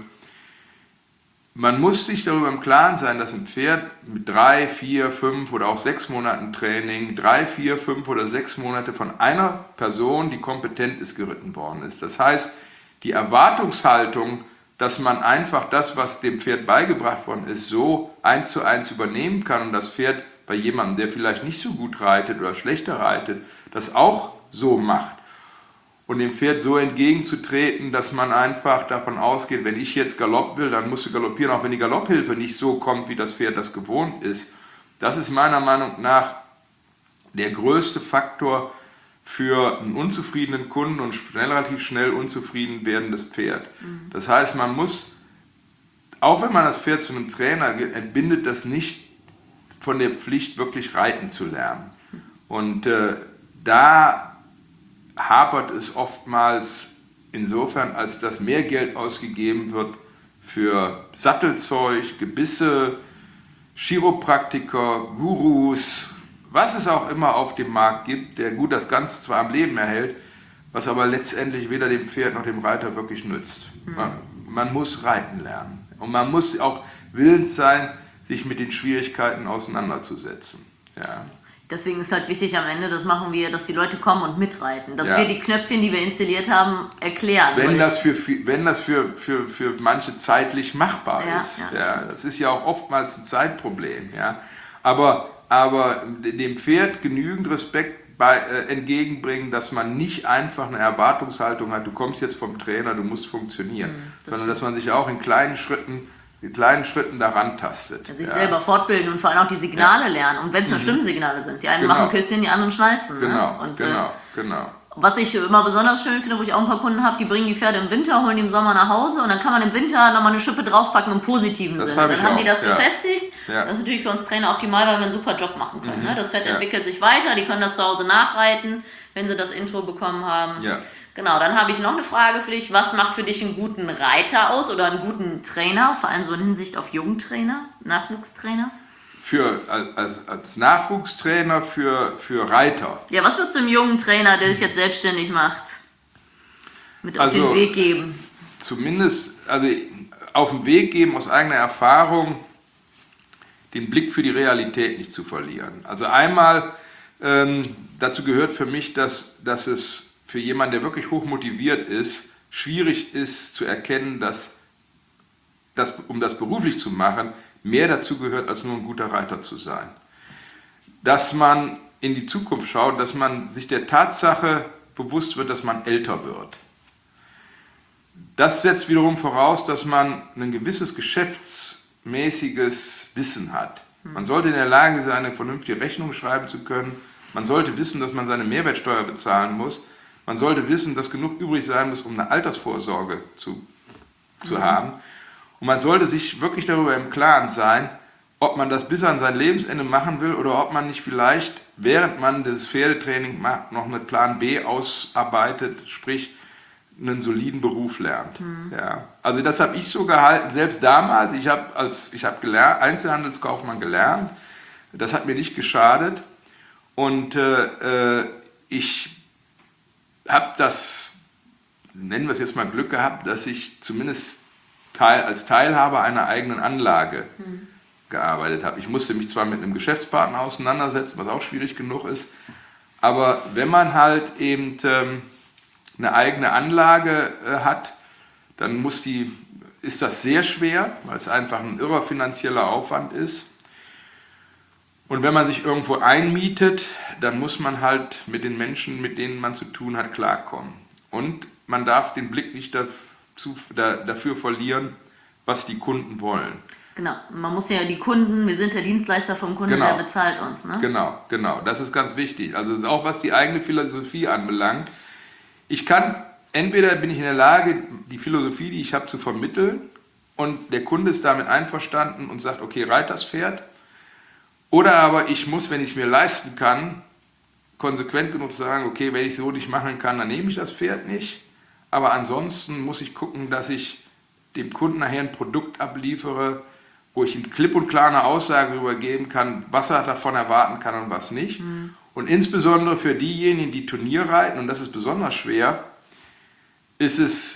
Man muss sich darüber im Klaren sein, dass ein Pferd mit 3, 4, 5 oder auch 6 Monaten Training, 3, 4, 5 oder 6 Monate von einer Person, die kompetent ist, geritten worden ist. Das heißt, die Erwartungshaltung, dass man einfach das, was dem Pferd beigebracht worden ist, so 1:1 übernehmen kann und das Pferd bei jemandem, der vielleicht nicht so gut reitet oder schlechter reitet, das auch so macht. Und dem Pferd so entgegenzutreten, dass man einfach davon ausgeht, wenn ich jetzt Galopp will, dann musst du galoppieren, auch wenn die Galopphilfe nicht so kommt, wie das Pferd das gewohnt ist. Das ist meiner Meinung nach der größte Faktor für einen unzufriedenen Kunden und relativ schnell unzufrieden werdendes Pferd. Das heißt, man muss, auch wenn man das Pferd zu einem Trainer entbindet, das nicht von der Pflicht, wirklich reiten zu lernen. Und da hapert es oftmals insofern, als dass mehr Geld ausgegeben wird für Sattelzeug, Gebisse, Chiropraktiker, Gurus, was es auch immer auf dem Markt gibt, der gut das Ganze zwar am Leben erhält, was aber letztendlich weder dem Pferd noch dem Reiter wirklich nützt. Man muss reiten lernen und man muss auch willens sein, sich mit den Schwierigkeiten auseinanderzusetzen. Ja. Deswegen ist halt wichtig am Ende, das machen wir, dass die Leute kommen und mitreiten. Dass Ja. wir die Knöpfchen, die wir installiert haben, erklären. Wenn das für manche zeitlich machbar Ja, ist. ja, Das ist ja auch oftmals ein Zeitproblem. Ja. Aber dem Pferd genügend Respekt entgegenbringen, dass man nicht einfach eine Erwartungshaltung hat, du kommst jetzt vom Trainer, du musst funktionieren. Sondern dass man sich auch in kleinen Schritten daran tastet. Sich selber fortbilden und vor allem auch die Signale lernen. Und wenn es nur Stimmsignale sind. Die einen machen Küsschen, die anderen schnalzen. Genau, Ne? Und, genau. Was ich immer besonders schön finde, wo ich auch ein paar Kunden habe, die bringen die Pferde im Winter, holen die im Sommer nach Hause und dann kann man im Winter nochmal eine Schippe draufpacken im positiven Sinne. Dann haben die das befestigt. Ja. Das ist natürlich für uns Trainer optimal, weil wir einen super Job machen können. Ne? Das Pferd entwickelt sich weiter, die können das zu Hause nachreiten, wenn sie das Intro bekommen haben. Ja. Genau, dann habe ich noch eine Frage für dich. Was macht für dich einen guten Reiter aus oder einen guten Trainer, vor allem so in Hinsicht auf Jugendtrainer, Nachwuchstrainer? Als Nachwuchstrainer für Reiter. Ja, was würdest du einem jungen Trainer, der sich jetzt selbstständig macht, mit auf den Weg geben? Zumindest auf den Weg geben, aus eigener Erfahrung, den Blick für die Realität nicht zu verlieren. Also einmal, dazu gehört für mich, dass es für jemanden, der wirklich hochmotiviert ist, schwierig ist zu erkennen, dass um das beruflich zu machen, mehr dazu gehört, als nur ein guter Reiter zu sein. Dass man in die Zukunft schaut, dass man sich der Tatsache bewusst wird, dass man älter wird. Das setzt wiederum voraus, dass man ein gewisses geschäftsmäßiges Wissen hat. Man sollte in der Lage sein, eine vernünftige Rechnung schreiben zu können. Man sollte wissen, dass man seine Mehrwertsteuer bezahlen muss. Man sollte wissen, dass genug übrig sein muss, um eine Altersvorsorge zu haben. Und man sollte sich wirklich darüber im Klaren sein, ob man das bis an sein Lebensende machen will oder ob man nicht vielleicht, während man das Pferdetraining macht, noch einen Plan B ausarbeitet, sprich einen soliden Beruf lernt. Ja. Also das habe ich so gehalten, selbst damals, ich habe Einzelhandelskaufmann gelernt, das hat mir nicht geschadet und ich habe das, nennen wir es jetzt mal Glück gehabt, dass ich zumindest als Teilhaber einer eigenen Anlage gearbeitet habe. Ich musste mich zwar mit einem Geschäftspartner auseinandersetzen, was auch schwierig genug ist, aber wenn man halt eben eine eigene Anlage hat, dann ist das sehr schwer, weil es einfach ein irrer finanzieller Aufwand ist. Und wenn man sich irgendwo einmietet, dann muss man halt mit den Menschen, mit denen man zu tun hat, klarkommen. Und man darf den Blick nicht dafür verlieren, was die Kunden wollen. Genau, man muss ja die Kunden, wir sind der Dienstleister vom Kunden, der bezahlt uns. Ne? Genau, das ist ganz wichtig. Also das ist auch was die eigene Philosophie anbelangt. Entweder bin ich in der Lage, die Philosophie, die ich habe, zu vermitteln und der Kunde ist damit einverstanden und sagt, okay, reit das Pferd. Oder aber ich muss, wenn ich es mir leisten kann, konsequent genug sagen, okay, wenn ich es so nicht machen kann, dann nehme ich das Pferd nicht. Aber ansonsten muss ich gucken, dass ich dem Kunden nachher ein Produkt abliefere, wo ich ihm klipp und klar eine Aussage darüber geben kann, was er davon erwarten kann und was nicht. Und insbesondere für diejenigen, die Turnier reiten, und das ist besonders schwer, ist es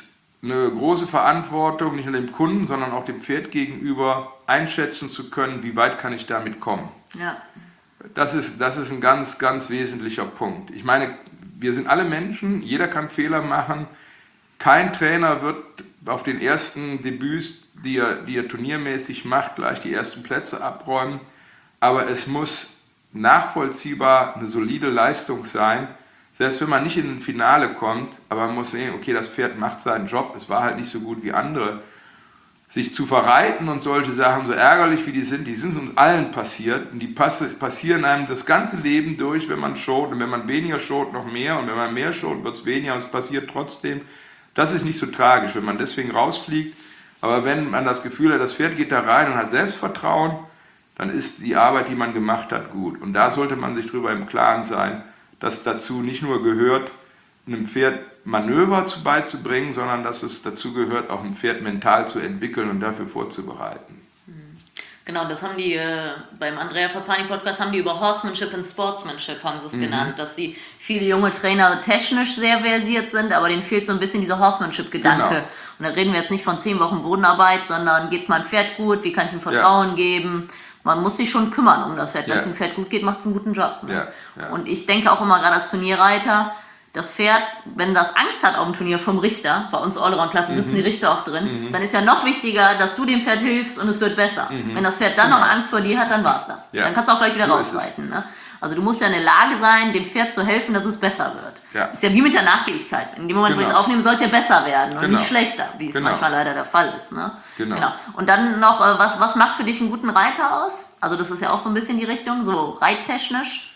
eine große Verantwortung, nicht nur dem Kunden, sondern auch dem Pferd gegenüber einschätzen zu können, wie weit kann ich damit kommen. Ja. Das ist ein ganz, ganz wesentlicher Punkt. Ich meine, wir sind alle Menschen, jeder kann Fehler machen. Kein Trainer wird auf den ersten Debüts, die er turniermäßig macht, gleich die ersten Plätze abräumen. Aber es muss nachvollziehbar eine solide Leistung sein. Selbst wenn man nicht in ein Finale kommt, aber man muss sehen, okay, das Pferd macht seinen Job, es war halt nicht so gut wie andere. Sich zu verreiten und solche Sachen, so ärgerlich wie die sind uns allen passiert. Und die passieren einem das ganze Leben durch, wenn man showt. Und wenn man weniger showt, noch mehr. Und wenn man mehr showt, wird es weniger. Und es passiert trotzdem. Das ist nicht so tragisch, wenn man deswegen rausfliegt. Aber wenn man das Gefühl hat, das Pferd geht da rein und hat Selbstvertrauen, dann ist die Arbeit, die man gemacht hat, gut. Und da sollte man sich darüber im Klaren sein, dass dazu nicht nur gehört, einem Pferd Manöver beizubringen, sondern dass es dazu gehört, auch ein Pferd mental zu entwickeln und dafür vorzubereiten. Genau, das haben die beim Andrea Fappani Podcast haben die über Horsemanship und Sportsmanship haben sie es genannt, dass sie viele junge Trainer technisch sehr versiert sind, aber denen fehlt so ein bisschen dieser Horsemanship-Gedanke. Genau. Und da reden wir jetzt nicht von 10 Wochen Bodenarbeit, sondern geht es meinem Pferd gut, wie kann ich ihm Vertrauen geben? Man muss sich schon kümmern um das Pferd. Wenn es dem Pferd gut geht, macht es einen guten Job. Ne? Ja. Und ich denke auch immer, gerade als Turnierreiter, das Pferd, wenn das Angst hat auf dem Turnier vom Richter, bei uns Allround-Klassen sitzen die Richter oft drin, dann ist ja noch wichtiger, dass du dem Pferd hilfst und es wird besser. Wenn das Pferd dann noch Angst vor dir hat, dann war es das. Ja. Dann kannst du auch gleich wieder rausreiten. Ne? Also du musst ja in der Lage sein, dem Pferd zu helfen, dass es besser wird. Ja. Ist ja wie mit der Nachgiebigkeit. In dem Moment, wo ich es aufnehme, soll es ja besser werden und nicht schlechter, wie es manchmal leider der Fall ist. Ne? Genau. Und dann noch, was macht für dich einen guten Reiter aus? Also das ist ja auch so ein bisschen die Richtung, so reittechnisch.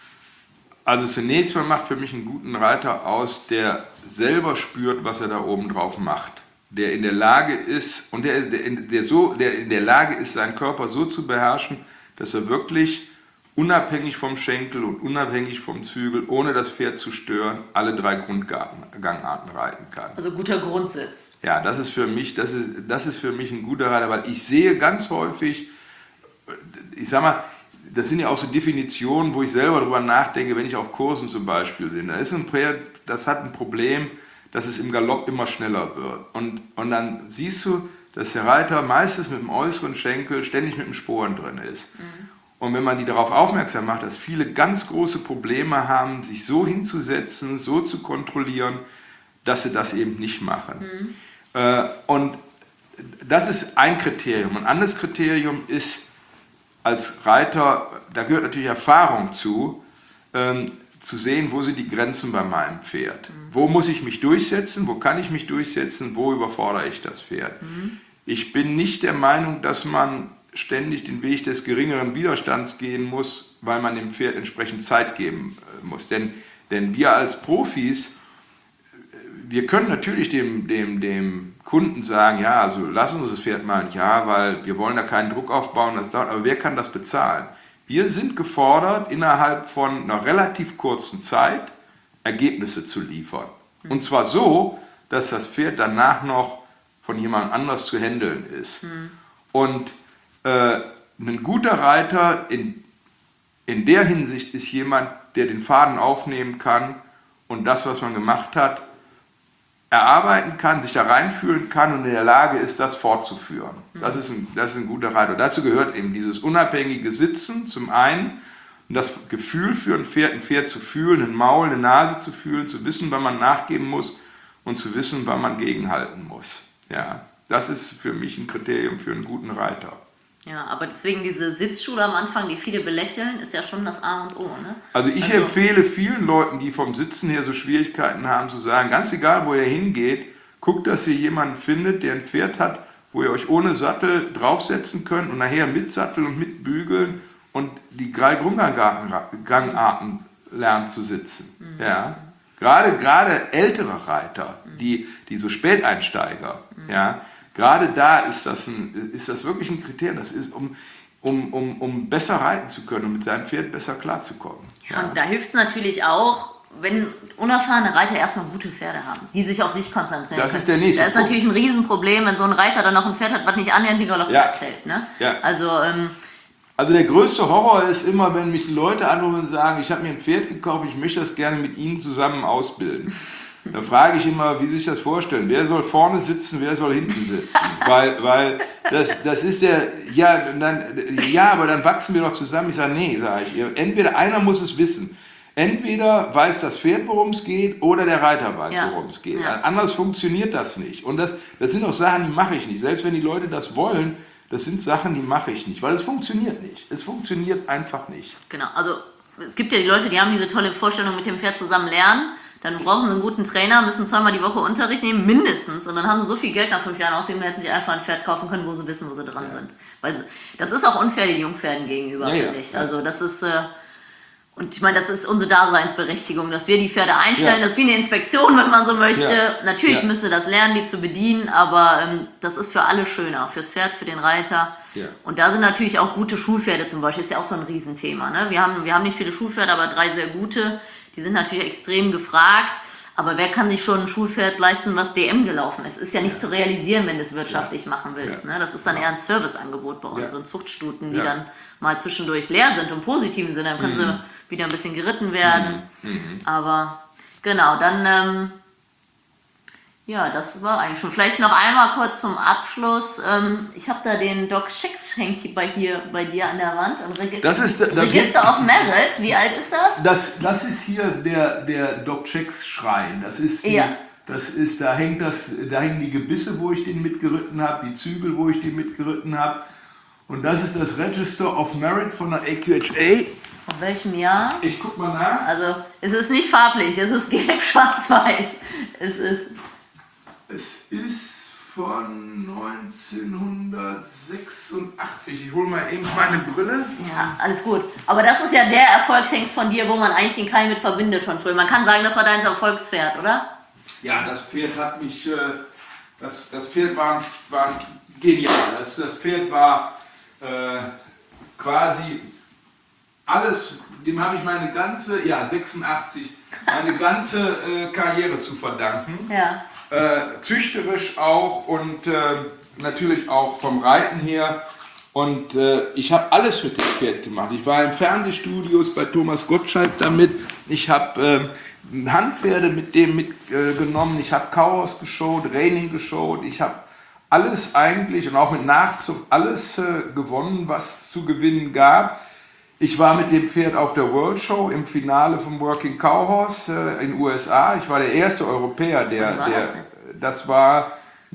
Also zunächst mal macht für mich einen guten Reiter aus, der selber spürt, was er da oben drauf macht. Der in der Lage ist, und der in der Lage ist, seinen Körper so zu beherrschen, dass er wirklich unabhängig vom Schenkel und unabhängig vom Zügel, ohne das Pferd zu stören, alle 3 Grundgangarten reiten kann. Also guter Grundsitz. Ja, das ist für mich ein guter Reiter, weil ich sehe ganz häufig, ich sag mal, das sind ja auch so Definitionen, wo ich selber drüber nachdenke, wenn ich auf Kursen zum Beispiel bin. Da ist ein Pferd, das hat ein Problem, dass es im Galopp immer schneller wird. Und dann siehst du, dass der Reiter meistens mit dem äußeren Schenkel ständig mit dem Sporen drin ist. Und wenn man die darauf aufmerksam macht, dass viele ganz große Probleme haben, sich so hinzusetzen, so zu kontrollieren, dass sie das eben nicht machen. Und das ist ein Kriterium. Ein anderes Kriterium ist, als Reiter, da gehört natürlich Erfahrung zu sehen, wo sind die Grenzen bei meinem Pferd. Wo muss ich mich durchsetzen, wo kann ich mich durchsetzen, wo überfordere ich das Pferd. Ich bin nicht der Meinung, dass man ständig den Weg des geringeren Widerstands gehen muss, weil man dem Pferd entsprechend Zeit geben muss. Denn wir als Profis, wir können natürlich dem Kunden sagen, ja, also lass uns das Pferd mal ein Jahr, weil wir wollen da keinen Druck aufbauen, das dauert, aber wer kann das bezahlen? Wir sind gefordert, innerhalb von einer relativ kurzen Zeit Ergebnisse zu liefern. Und zwar so, dass das Pferd danach noch von jemand anders zu handeln ist. Und ein guter Reiter in der Hinsicht ist jemand, der den Faden aufnehmen kann und das, was man gemacht hat, erarbeiten kann, sich da reinfühlen kann und in der Lage ist, das fortzuführen. Das ist ein guter Reiter. Dazu gehört eben dieses unabhängige Sitzen zum einen und das Gefühl für ein Pferd zu fühlen, ein Maul, eine Nase zu fühlen, zu wissen, wann man nachgeben muss und zu wissen, wann man gegenhalten muss. Ja, das ist für mich ein Kriterium für einen guten Reiter. Ja, aber deswegen diese Sitzschule am Anfang, die viele belächeln, ist ja schon das A und O, ne? Also ich empfehle vielen Leuten, die vom Sitzen her so Schwierigkeiten haben, zu sagen, ganz egal, wo ihr hingeht, guckt, dass ihr jemanden findet, der ein Pferd hat, wo ihr euch ohne Sattel draufsetzen könnt und nachher mit Sattel und mit Bügeln und die 3 Grundgangarten lernt zu sitzen. Ja? Gerade ältere Reiter, die so Späteinsteiger, ja, gerade da ist das wirklich ein Kriterium. Das ist, um besser reiten zu können und mit seinem Pferd besser klarzukommen. Ja. Und da hilft es natürlich auch, wenn unerfahrene Reiter erstmal gute Pferde haben, die sich auf sich konzentrieren können. Das ist der nächste Punkt. Das ist natürlich ein Riesenproblem, wenn so ein Reiter dann noch ein Pferd hat, was nicht annähernd den Galopptakt hält. Ne? Ja. Also der größte Horror ist immer, wenn mich die Leute anrufen und sagen, ich habe mir ein Pferd gekauft, ich möchte das gerne mit Ihnen zusammen ausbilden. Da frage ich immer, wie Sie sich das vorstellen. Wer soll vorne sitzen, wer soll hinten sitzen? Weil das ist aber dann wachsen wir doch zusammen. Ich sage, nee, entweder einer muss es wissen. Entweder weiß das Pferd, worum es geht, oder der Reiter weiß, worum es geht. Ja. Anders funktioniert das nicht. Und das sind auch Sachen, die mache ich nicht. Selbst wenn die Leute das wollen, das sind Sachen, die mache ich nicht. Weil es funktioniert nicht. Es funktioniert einfach nicht. Genau, also es gibt ja die Leute, die haben diese tolle Vorstellung, mit dem Pferd zusammen lernen. Dann brauchen sie einen guten Trainer, müssen 2-mal die Woche Unterricht nehmen, mindestens. Und dann haben sie so viel Geld nach 5 Jahren ausgegeben, hätten sie einfach ein Pferd kaufen können, wo sie wissen, wo sie dran sind. Weil das ist auch unfair den Jungpferden gegenüber, finde ich. Also das ist, und ich meine, das ist unsere Daseinsberechtigung, dass wir die Pferde einstellen. Das ist wie eine Inspektion, wenn man so möchte. Natürlich müssen sie das lernen, die zu bedienen, aber das ist für alle schöner, fürs Pferd, für den Reiter. Und da sind natürlich auch gute Schulpferde zum Beispiel, ist ja auch so ein Riesenthema. Ne? Wir haben nicht viele Schulpferde, aber 3 sehr gute. Die sind natürlich extrem gefragt, aber wer kann sich schon ein Schulpferd leisten, was DM gelaufen ist? Ist ja nicht zu realisieren, wenn du es wirtschaftlich machen willst. Ne? Das ist dann eher ein Serviceangebot bei uns, so ein Zuchtstuten, die dann mal zwischendurch leer sind, im positiven Sinne, dann können sie wieder ein bisschen geritten werden. Aber genau, dann, das war eigentlich schon. Vielleicht noch einmal kurz zum Abschluss. Ich habe da den Doc Checks hängt bei dir an der Wand. Register of Merit, wie alt ist das? Das ist hier der Doc Checks Schrein. Da hängen die Gebisse, wo ich den mitgeritten habe, die Zügel, wo ich den mitgeritten habe. Und das ist das Register of Merit von der AQHA. Von welchem Jahr? Ich guck mal nach. Also es ist nicht farblich, es ist gelb, schwarz-weiß. Es ist von 1986. Ich hole mal eben meine Brille. Ja, alles gut. Aber das ist ja der Erfolgshengst von dir, wo man eigentlich den Kai mit verbindet von früher. Man kann sagen, das war dein Erfolgspferd, oder? Ja, das Pferd hat mich... Das Pferd war genial. Das Pferd war quasi alles, dem habe ich meine ganze, 86, meine ganze Karriere zu verdanken. Ja. Züchterisch auch und natürlich auch vom Reiten her. Und ich habe alles mit dem Pferd gemacht. Ich war in Fernsehstudios bei Thomas Gottschalk damit. Ich habe Handpferde mit dem mitgenommen. Ich habe Kauhaus geschaut, Reining geschaut. Ich habe alles eigentlich und auch mit Nachzucht alles gewonnen, was zu gewinnen gab. Ich war mit dem Pferd auf der World Show im Finale vom Working Cow Horse in den USA. Ich war der erste Europäer, das war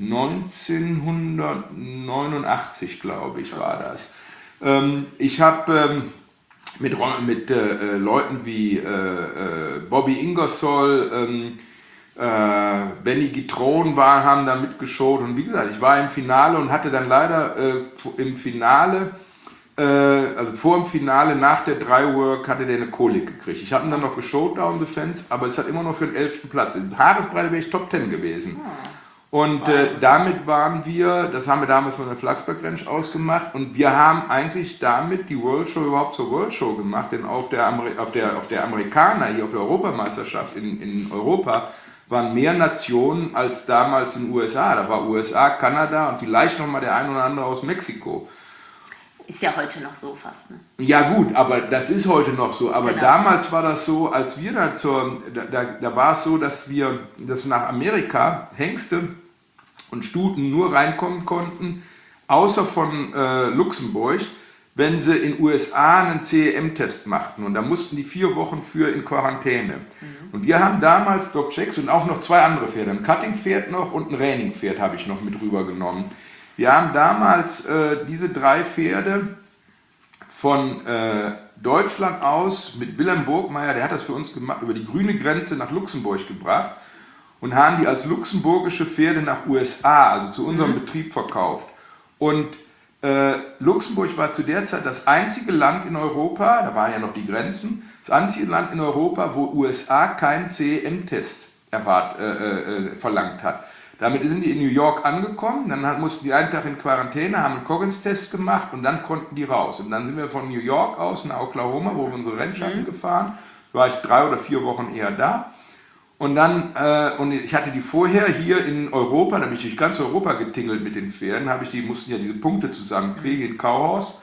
1989, glaube ich, war das. Ich habe mit Leuten wie Bobby Ingersoll, Benny Gitron haben da mitgeschaut und wie gesagt, ich war im Finale und hatte dann leider im Finale, also vor dem Finale, nach der Dry-Work, hatte der eine Kolik gekriegt. Ich habe ihn dann noch geschaut down the fence, aber es hat immer noch für den 11. Platz. In Haaresbreite wäre ich Top 10 gewesen. Und damit waren wir, das haben wir damals von der Flachsberg Ranch ausgemacht und wir haben eigentlich damit die World Show überhaupt zur World Show gemacht, denn auf der Amerikaner, hier auf der Europameisterschaft in Europa, waren mehr Nationen als damals in den USA. Da war USA, Kanada und vielleicht noch mal der ein oder andere aus Mexiko. Ist ja heute noch so fast. Ne? Ja gut, aber das ist heute noch so. Aber damals war das so, als wir da war es so, dass nach Amerika Hengste und Stuten nur reinkommen konnten, außer von Luxemburg, wenn sie in den USA einen CEM-Test machten. Und da mussten die 4 Wochen für in Quarantäne. Und wir haben damals Doc Checks und auch noch 2 andere Pferde, ein Cutting-Pferd noch und ein Reining-Pferd habe ich noch mit rübergenommen. Wir haben damals diese 3 Pferde von Deutschland aus mit Wilhelm Burgmeier, der hat das für uns gemacht, über die grüne Grenze nach Luxemburg gebracht und haben die als luxemburgische Pferde nach USA, also zu unserem Betrieb verkauft. Und Luxemburg war zu der Zeit das einzige Land in Europa, da waren ja noch die Grenzen, das einzige Land in Europa, wo USA keinen CEM-Test verlangt hat. Damit sind die in New York angekommen, dann mussten die einen Tag in Quarantäne, haben einen Coggins-Test gemacht und dann konnten die raus. Und dann sind wir von New York aus nach Oklahoma, wo wir unsere Ranch hatten, gefahren. Da war ich 3 oder 4 Wochen eher da. Und dann, ich hatte die vorher hier in Europa, da bin ich durch ganz Europa getingelt mit den Pferden, mussten ja diese Punkte zusammenkriegen in Kauhaus.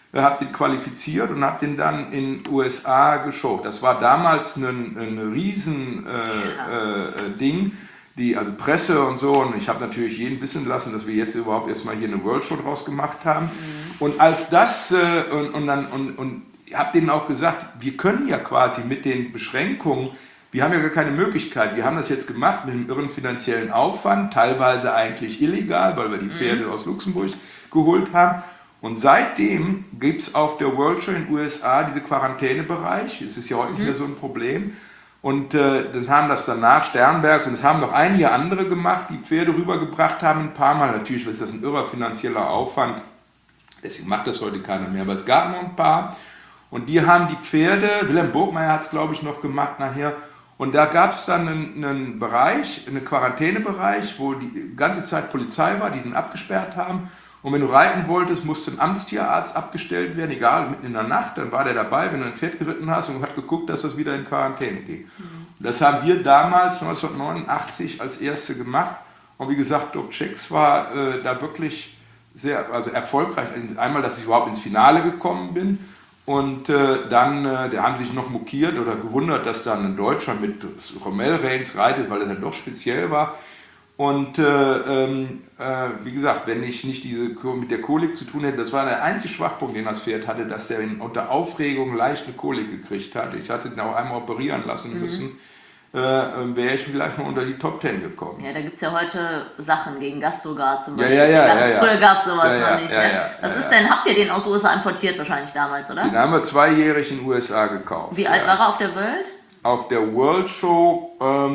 habe den qualifiziert und habe den dann in USA geschaut. Das war damals ein riesen Ding, also Presse und so. Und ich habe natürlich jeden wissen lassen, dass wir jetzt überhaupt erstmal hier eine World Show draus gemacht haben. Und als das, und habe denen auch gesagt, wir können ja quasi mit den Beschränkungen, wir haben ja gar keine Möglichkeit. Wir haben das jetzt gemacht mit einem irren finanziellen Aufwand, teilweise eigentlich illegal, weil wir die Pferde aus Luxemburg geholt haben. Und seitdem gibt es auf der World Show in den USA diese Quarantänebereich. Es ist ja heute nicht mehr so ein Problem. Und das haben das danach Sternbergs und das haben noch einige andere gemacht, die Pferde rübergebracht haben ein paar Mal. Natürlich ist das ein irrer finanzieller Aufwand, deswegen macht das heute keiner mehr. Aber es gab noch ein paar und die haben die Pferde, Wilhelm Burgmeier hat es glaube ich noch gemacht nachher. Und da gab es dann einen Bereich, einen Quarantänebereich, wo die ganze Zeit Polizei war, die den abgesperrt haben. Und wenn du reiten wolltest, musste ein Amtstierarzt abgestellt werden, egal, mitten in der Nacht, dann war der dabei, wenn du ein Pferd geritten hast und hat geguckt, dass das wieder in Quarantäne ging. Und das haben wir damals, 1989, als Erste gemacht. Und wie gesagt, Doc Checks war da wirklich sehr erfolgreich. Einmal, dass ich überhaupt ins Finale gekommen bin. Und dann, die haben sich noch mokiert oder gewundert, dass dann ein Deutscher mit Rommel Reins reitet, weil das ja doch speziell war. Und wie gesagt, wenn ich nicht mit der Kolik zu tun hätte, das war der einzige Schwachpunkt, den das Pferd hatte, dass er unter Aufregung leicht eine Kolik gekriegt hatte. Ich hatte ihn auch einmal operieren lassen müssen, wäre ich vielleicht mal unter die Top 10 gekommen. Ja, da gibt es ja heute Sachen gegen Gastrogard zum Beispiel. Früher gab es sowas noch nicht. Was ist denn, habt ihr den aus USA importiert wahrscheinlich damals, oder? Den haben wir 2-jährig in den USA gekauft. Wie alt war er auf der World? Auf der World Show,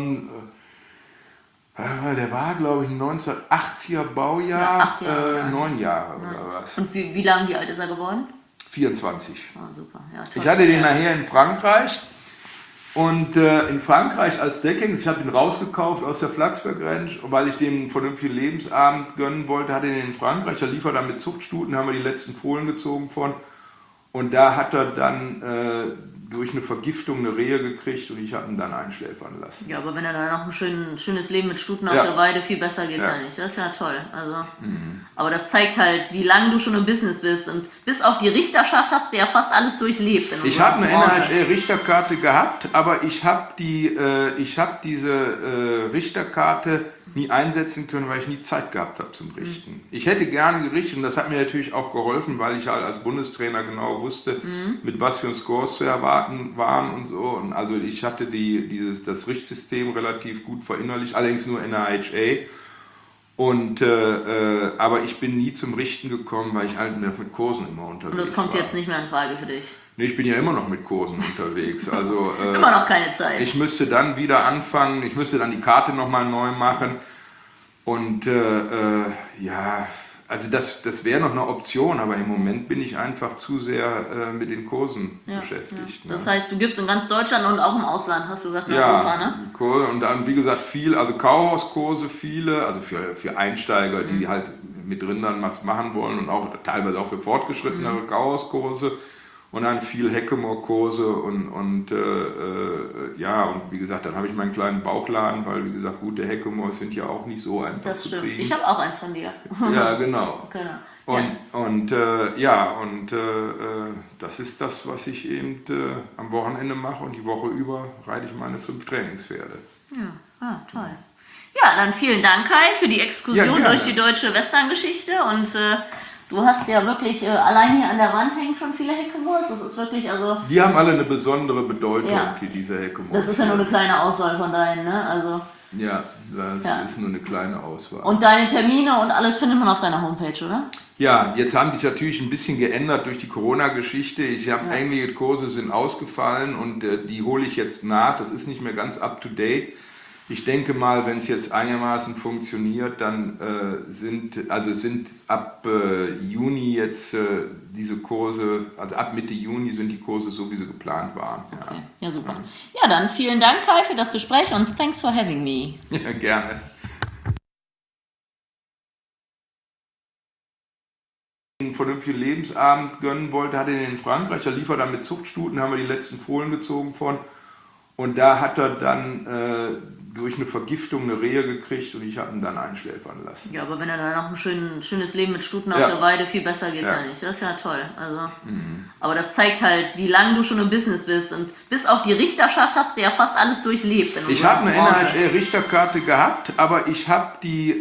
der war, glaube ich, ein 1980er Baujahr, 9 Jahre oder was. Und wie alt ist er geworden? 24. Oh, super. Ja, ich hatte den nachher in Frankreich und in Frankreich als Decking, ich habe den rausgekauft aus der Flachsberg Ranch, weil ich dem einen vernünftigen Lebensabend gönnen wollte, hatte den in Frankreich, da lief er dann mit Zuchtstuten, haben wir die letzten Fohlen gezogen von und da hat er dann durch eine Vergiftung eine Rehe gekriegt und ich habe ihn dann einschläfern lassen. Ja, aber wenn er dann noch ein schönes Leben mit Stuten auf der Weide, viel besser geht's ja nicht. Das ist ja toll. Also, aber das zeigt halt, wie lange du schon im Business bist. Und bis auf die Richterschaft hast du ja fast alles durchlebt. Ich habe eine NHL-Richterkarte gehabt, aber ich habe diese Richterkarte nie einsetzen können, weil ich nie Zeit gehabt habe zum Richten. Ich hätte gerne gerichtet und das hat mir natürlich auch geholfen, weil ich halt als Bundestrainer genau wusste, mit was für Scores zu erwarten waren und so. Und also ich hatte das Richtsystem relativ gut verinnerlicht, allerdings nur NHA. Und, aber ich bin nie zum Richten gekommen, weil ich halt mit Kursen immer unterwegs war. Und das kommt jetzt nicht mehr in Frage für dich? Nee, ich bin ja immer noch mit Kursen unterwegs. Also, immer noch keine Zeit. Ich müsste dann wieder anfangen, ich müsste dann die Karte nochmal neu machen. Und ja, also das wäre noch eine Option, aber im Moment bin ich einfach zu sehr mit den Kursen beschäftigt. Ja. Das heißt, du gibst in ganz Deutschland und auch im Ausland, hast du gesagt, in Europa, ne? Und dann, wie gesagt, also Kauhauskurse, viele, also für Einsteiger, die halt mit Rindern was machen wollen und auch teilweise auch für fortgeschrittenere Kauhauskurse. Und dann viel Heckemore-Kurse und ja, und wie gesagt, dann habe ich meinen kleinen Bauchladen, weil wie gesagt, gute Heckemores sind ja auch nicht so einfach zu kriegen. Ich habe auch eins von dir. Ja, genau. Das ist das, was ich eben am Wochenende mache und die Woche über reite ich meine 5 Trainingspferde. Ja, toll. Ja, dann vielen Dank, Kai, für die Exkursion durch die deutsche Westerngeschichte und du hast ja wirklich, allein hier an der Wand hängen schon viele Heckemores. Das ist wirklich, also... Die haben alle eine besondere Bedeutung, diese Heckemores. Das ist ja nur eine kleine Auswahl von deinen, ne? Also, ja, das ist nur eine kleine Auswahl. Und deine Termine und alles findet man auf deiner Homepage, oder? Ja, jetzt haben die sich natürlich ein bisschen geändert durch die Corona-Geschichte. Ich habe einige Kurse sind ausgefallen und die hole ich jetzt nach. Das ist nicht mehr ganz up-to-date. Ich denke mal, wenn es jetzt einigermaßen funktioniert, dann sind ab Juni jetzt diese Kurse, also ab Mitte Juni sind die Kurse so, wie sie geplant waren. Okay. Ja, super. Ja, dann vielen Dank, Kai, für das Gespräch und thanks for having me. Ja, gerne. Einen vernünftigen Lebensabend gönnen wollte, hatte ihn in Frankreich, da lief er dann mit Zuchtstuten, haben wir die letzten Fohlen gezogen von. Und da hat er dann durch eine Vergiftung eine Rehe gekriegt und ich habe ihn dann einschläfern lassen. Ja, aber wenn er dann noch ein schönes Leben mit Stuten auf der Weide, viel besser geht's ja nicht. Das ist ja toll. Also, aber das zeigt halt, wie lange du schon im Business bist. Und bis auf die Richterschaft hast du ja fast alles durchlebt. Ich habe eine NHL-Richterkarte gehabt, aber ich habe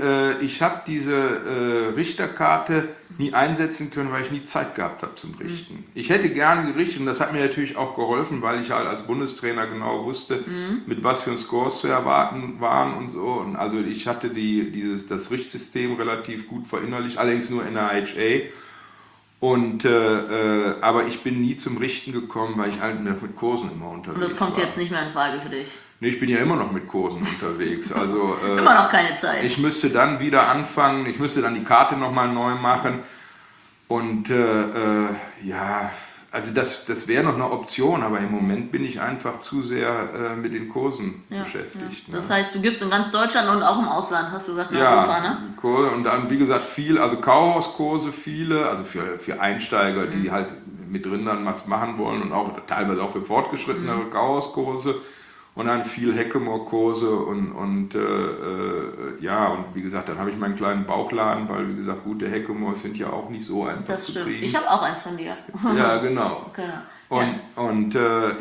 diese Richterkarte nie einsetzen können, weil ich nie Zeit gehabt habe zum Richten. Ich hätte gerne gerichtet und das hat mir natürlich auch geholfen, weil ich halt als Bundestrainer genau wusste, mit was für Scores zu erwarten waren und so. Und also ich hatte das Richtsystem relativ gut verinnerlicht, allerdings nur in der IHA. Und, aber ich bin nie zum Richten gekommen, weil ich halt mit Kursen immer unterwegs war. Und das kommt jetzt nicht mehr in Frage für dich? Nee, ich bin ja immer noch mit Kursen unterwegs. Also, immer noch keine Zeit. Ich müsste dann wieder anfangen, ich müsste dann die Karte nochmal neu machen. Und ja, also das wäre noch eine Option, aber im Moment bin ich einfach zu sehr mit den Kursen beschäftigt. Ja. Das heißt, du gibst in ganz Deutschland und auch im Ausland, hast du gesagt, in ja, Europa, ne? Kurse und dann, wie gesagt, also Kauhauskurse, viele, also für Einsteiger, die halt mit Rindern was machen wollen und auch teilweise auch für fortgeschrittenere Kauhauskurse. Und dann viel Hackamore-Kurse und ja, und wie gesagt, dann habe ich meinen kleinen Bauchladen, weil wie gesagt, gute Hackamores sind ja auch nicht so einfach das zu stimmt. kriegen. Ich habe auch eins von dir. Ja, genau. Und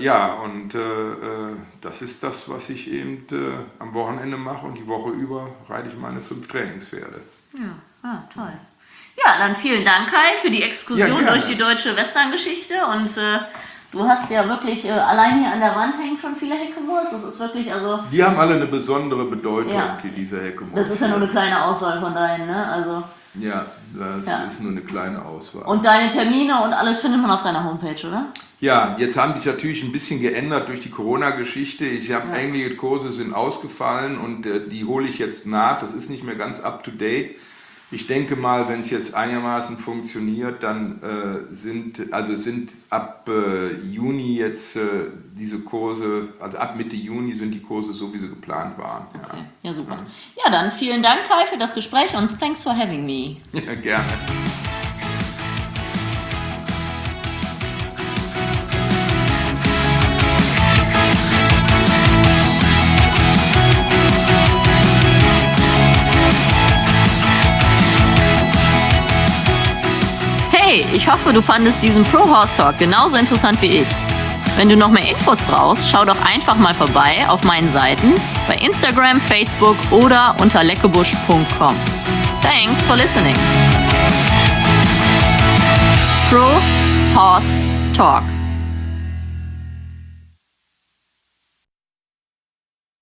das ist das, was ich eben am Wochenende mache und die Woche über reite ich meine 5 Trainingspferde. Ja, toll. Ja, dann vielen Dank, Kai, für die Exkursion durch die deutsche Western-Geschichte und du hast ja wirklich, allein hier an der Wand hängen schon viele Hackamores. Das ist wirklich, also... Die haben alle eine besondere Bedeutung, diese Hackamores. Das ist ja nur eine kleine Auswahl von deinen, ne? Also, ja, das ist nur eine kleine Auswahl. Und deine Termine und alles findet man auf deiner Homepage, oder? Ja, jetzt haben die sich natürlich ein bisschen geändert durch die Corona-Geschichte. Ich habe einige Kurse sind ausgefallen und die hole ich jetzt nach. Das ist nicht mehr ganz up-to-date. Ich denke mal, wenn es jetzt einigermaßen funktioniert, dann sind ab Juni jetzt diese Kurse, also ab Mitte Juni sind die Kurse so, wie sie geplant waren. Okay, ja super. Ja, dann vielen Dank, Kai, für das Gespräch und thanks for having me. Ja, gerne. Hey, ich hoffe, du fandest diesen Pro Horse Talk genauso interessant wie ich. Wenn du noch mehr Infos brauchst, schau doch einfach mal vorbei auf meinen Seiten bei Instagram, Facebook oder unter leckebusch.com. Thanks for listening. Pro Horse Talk.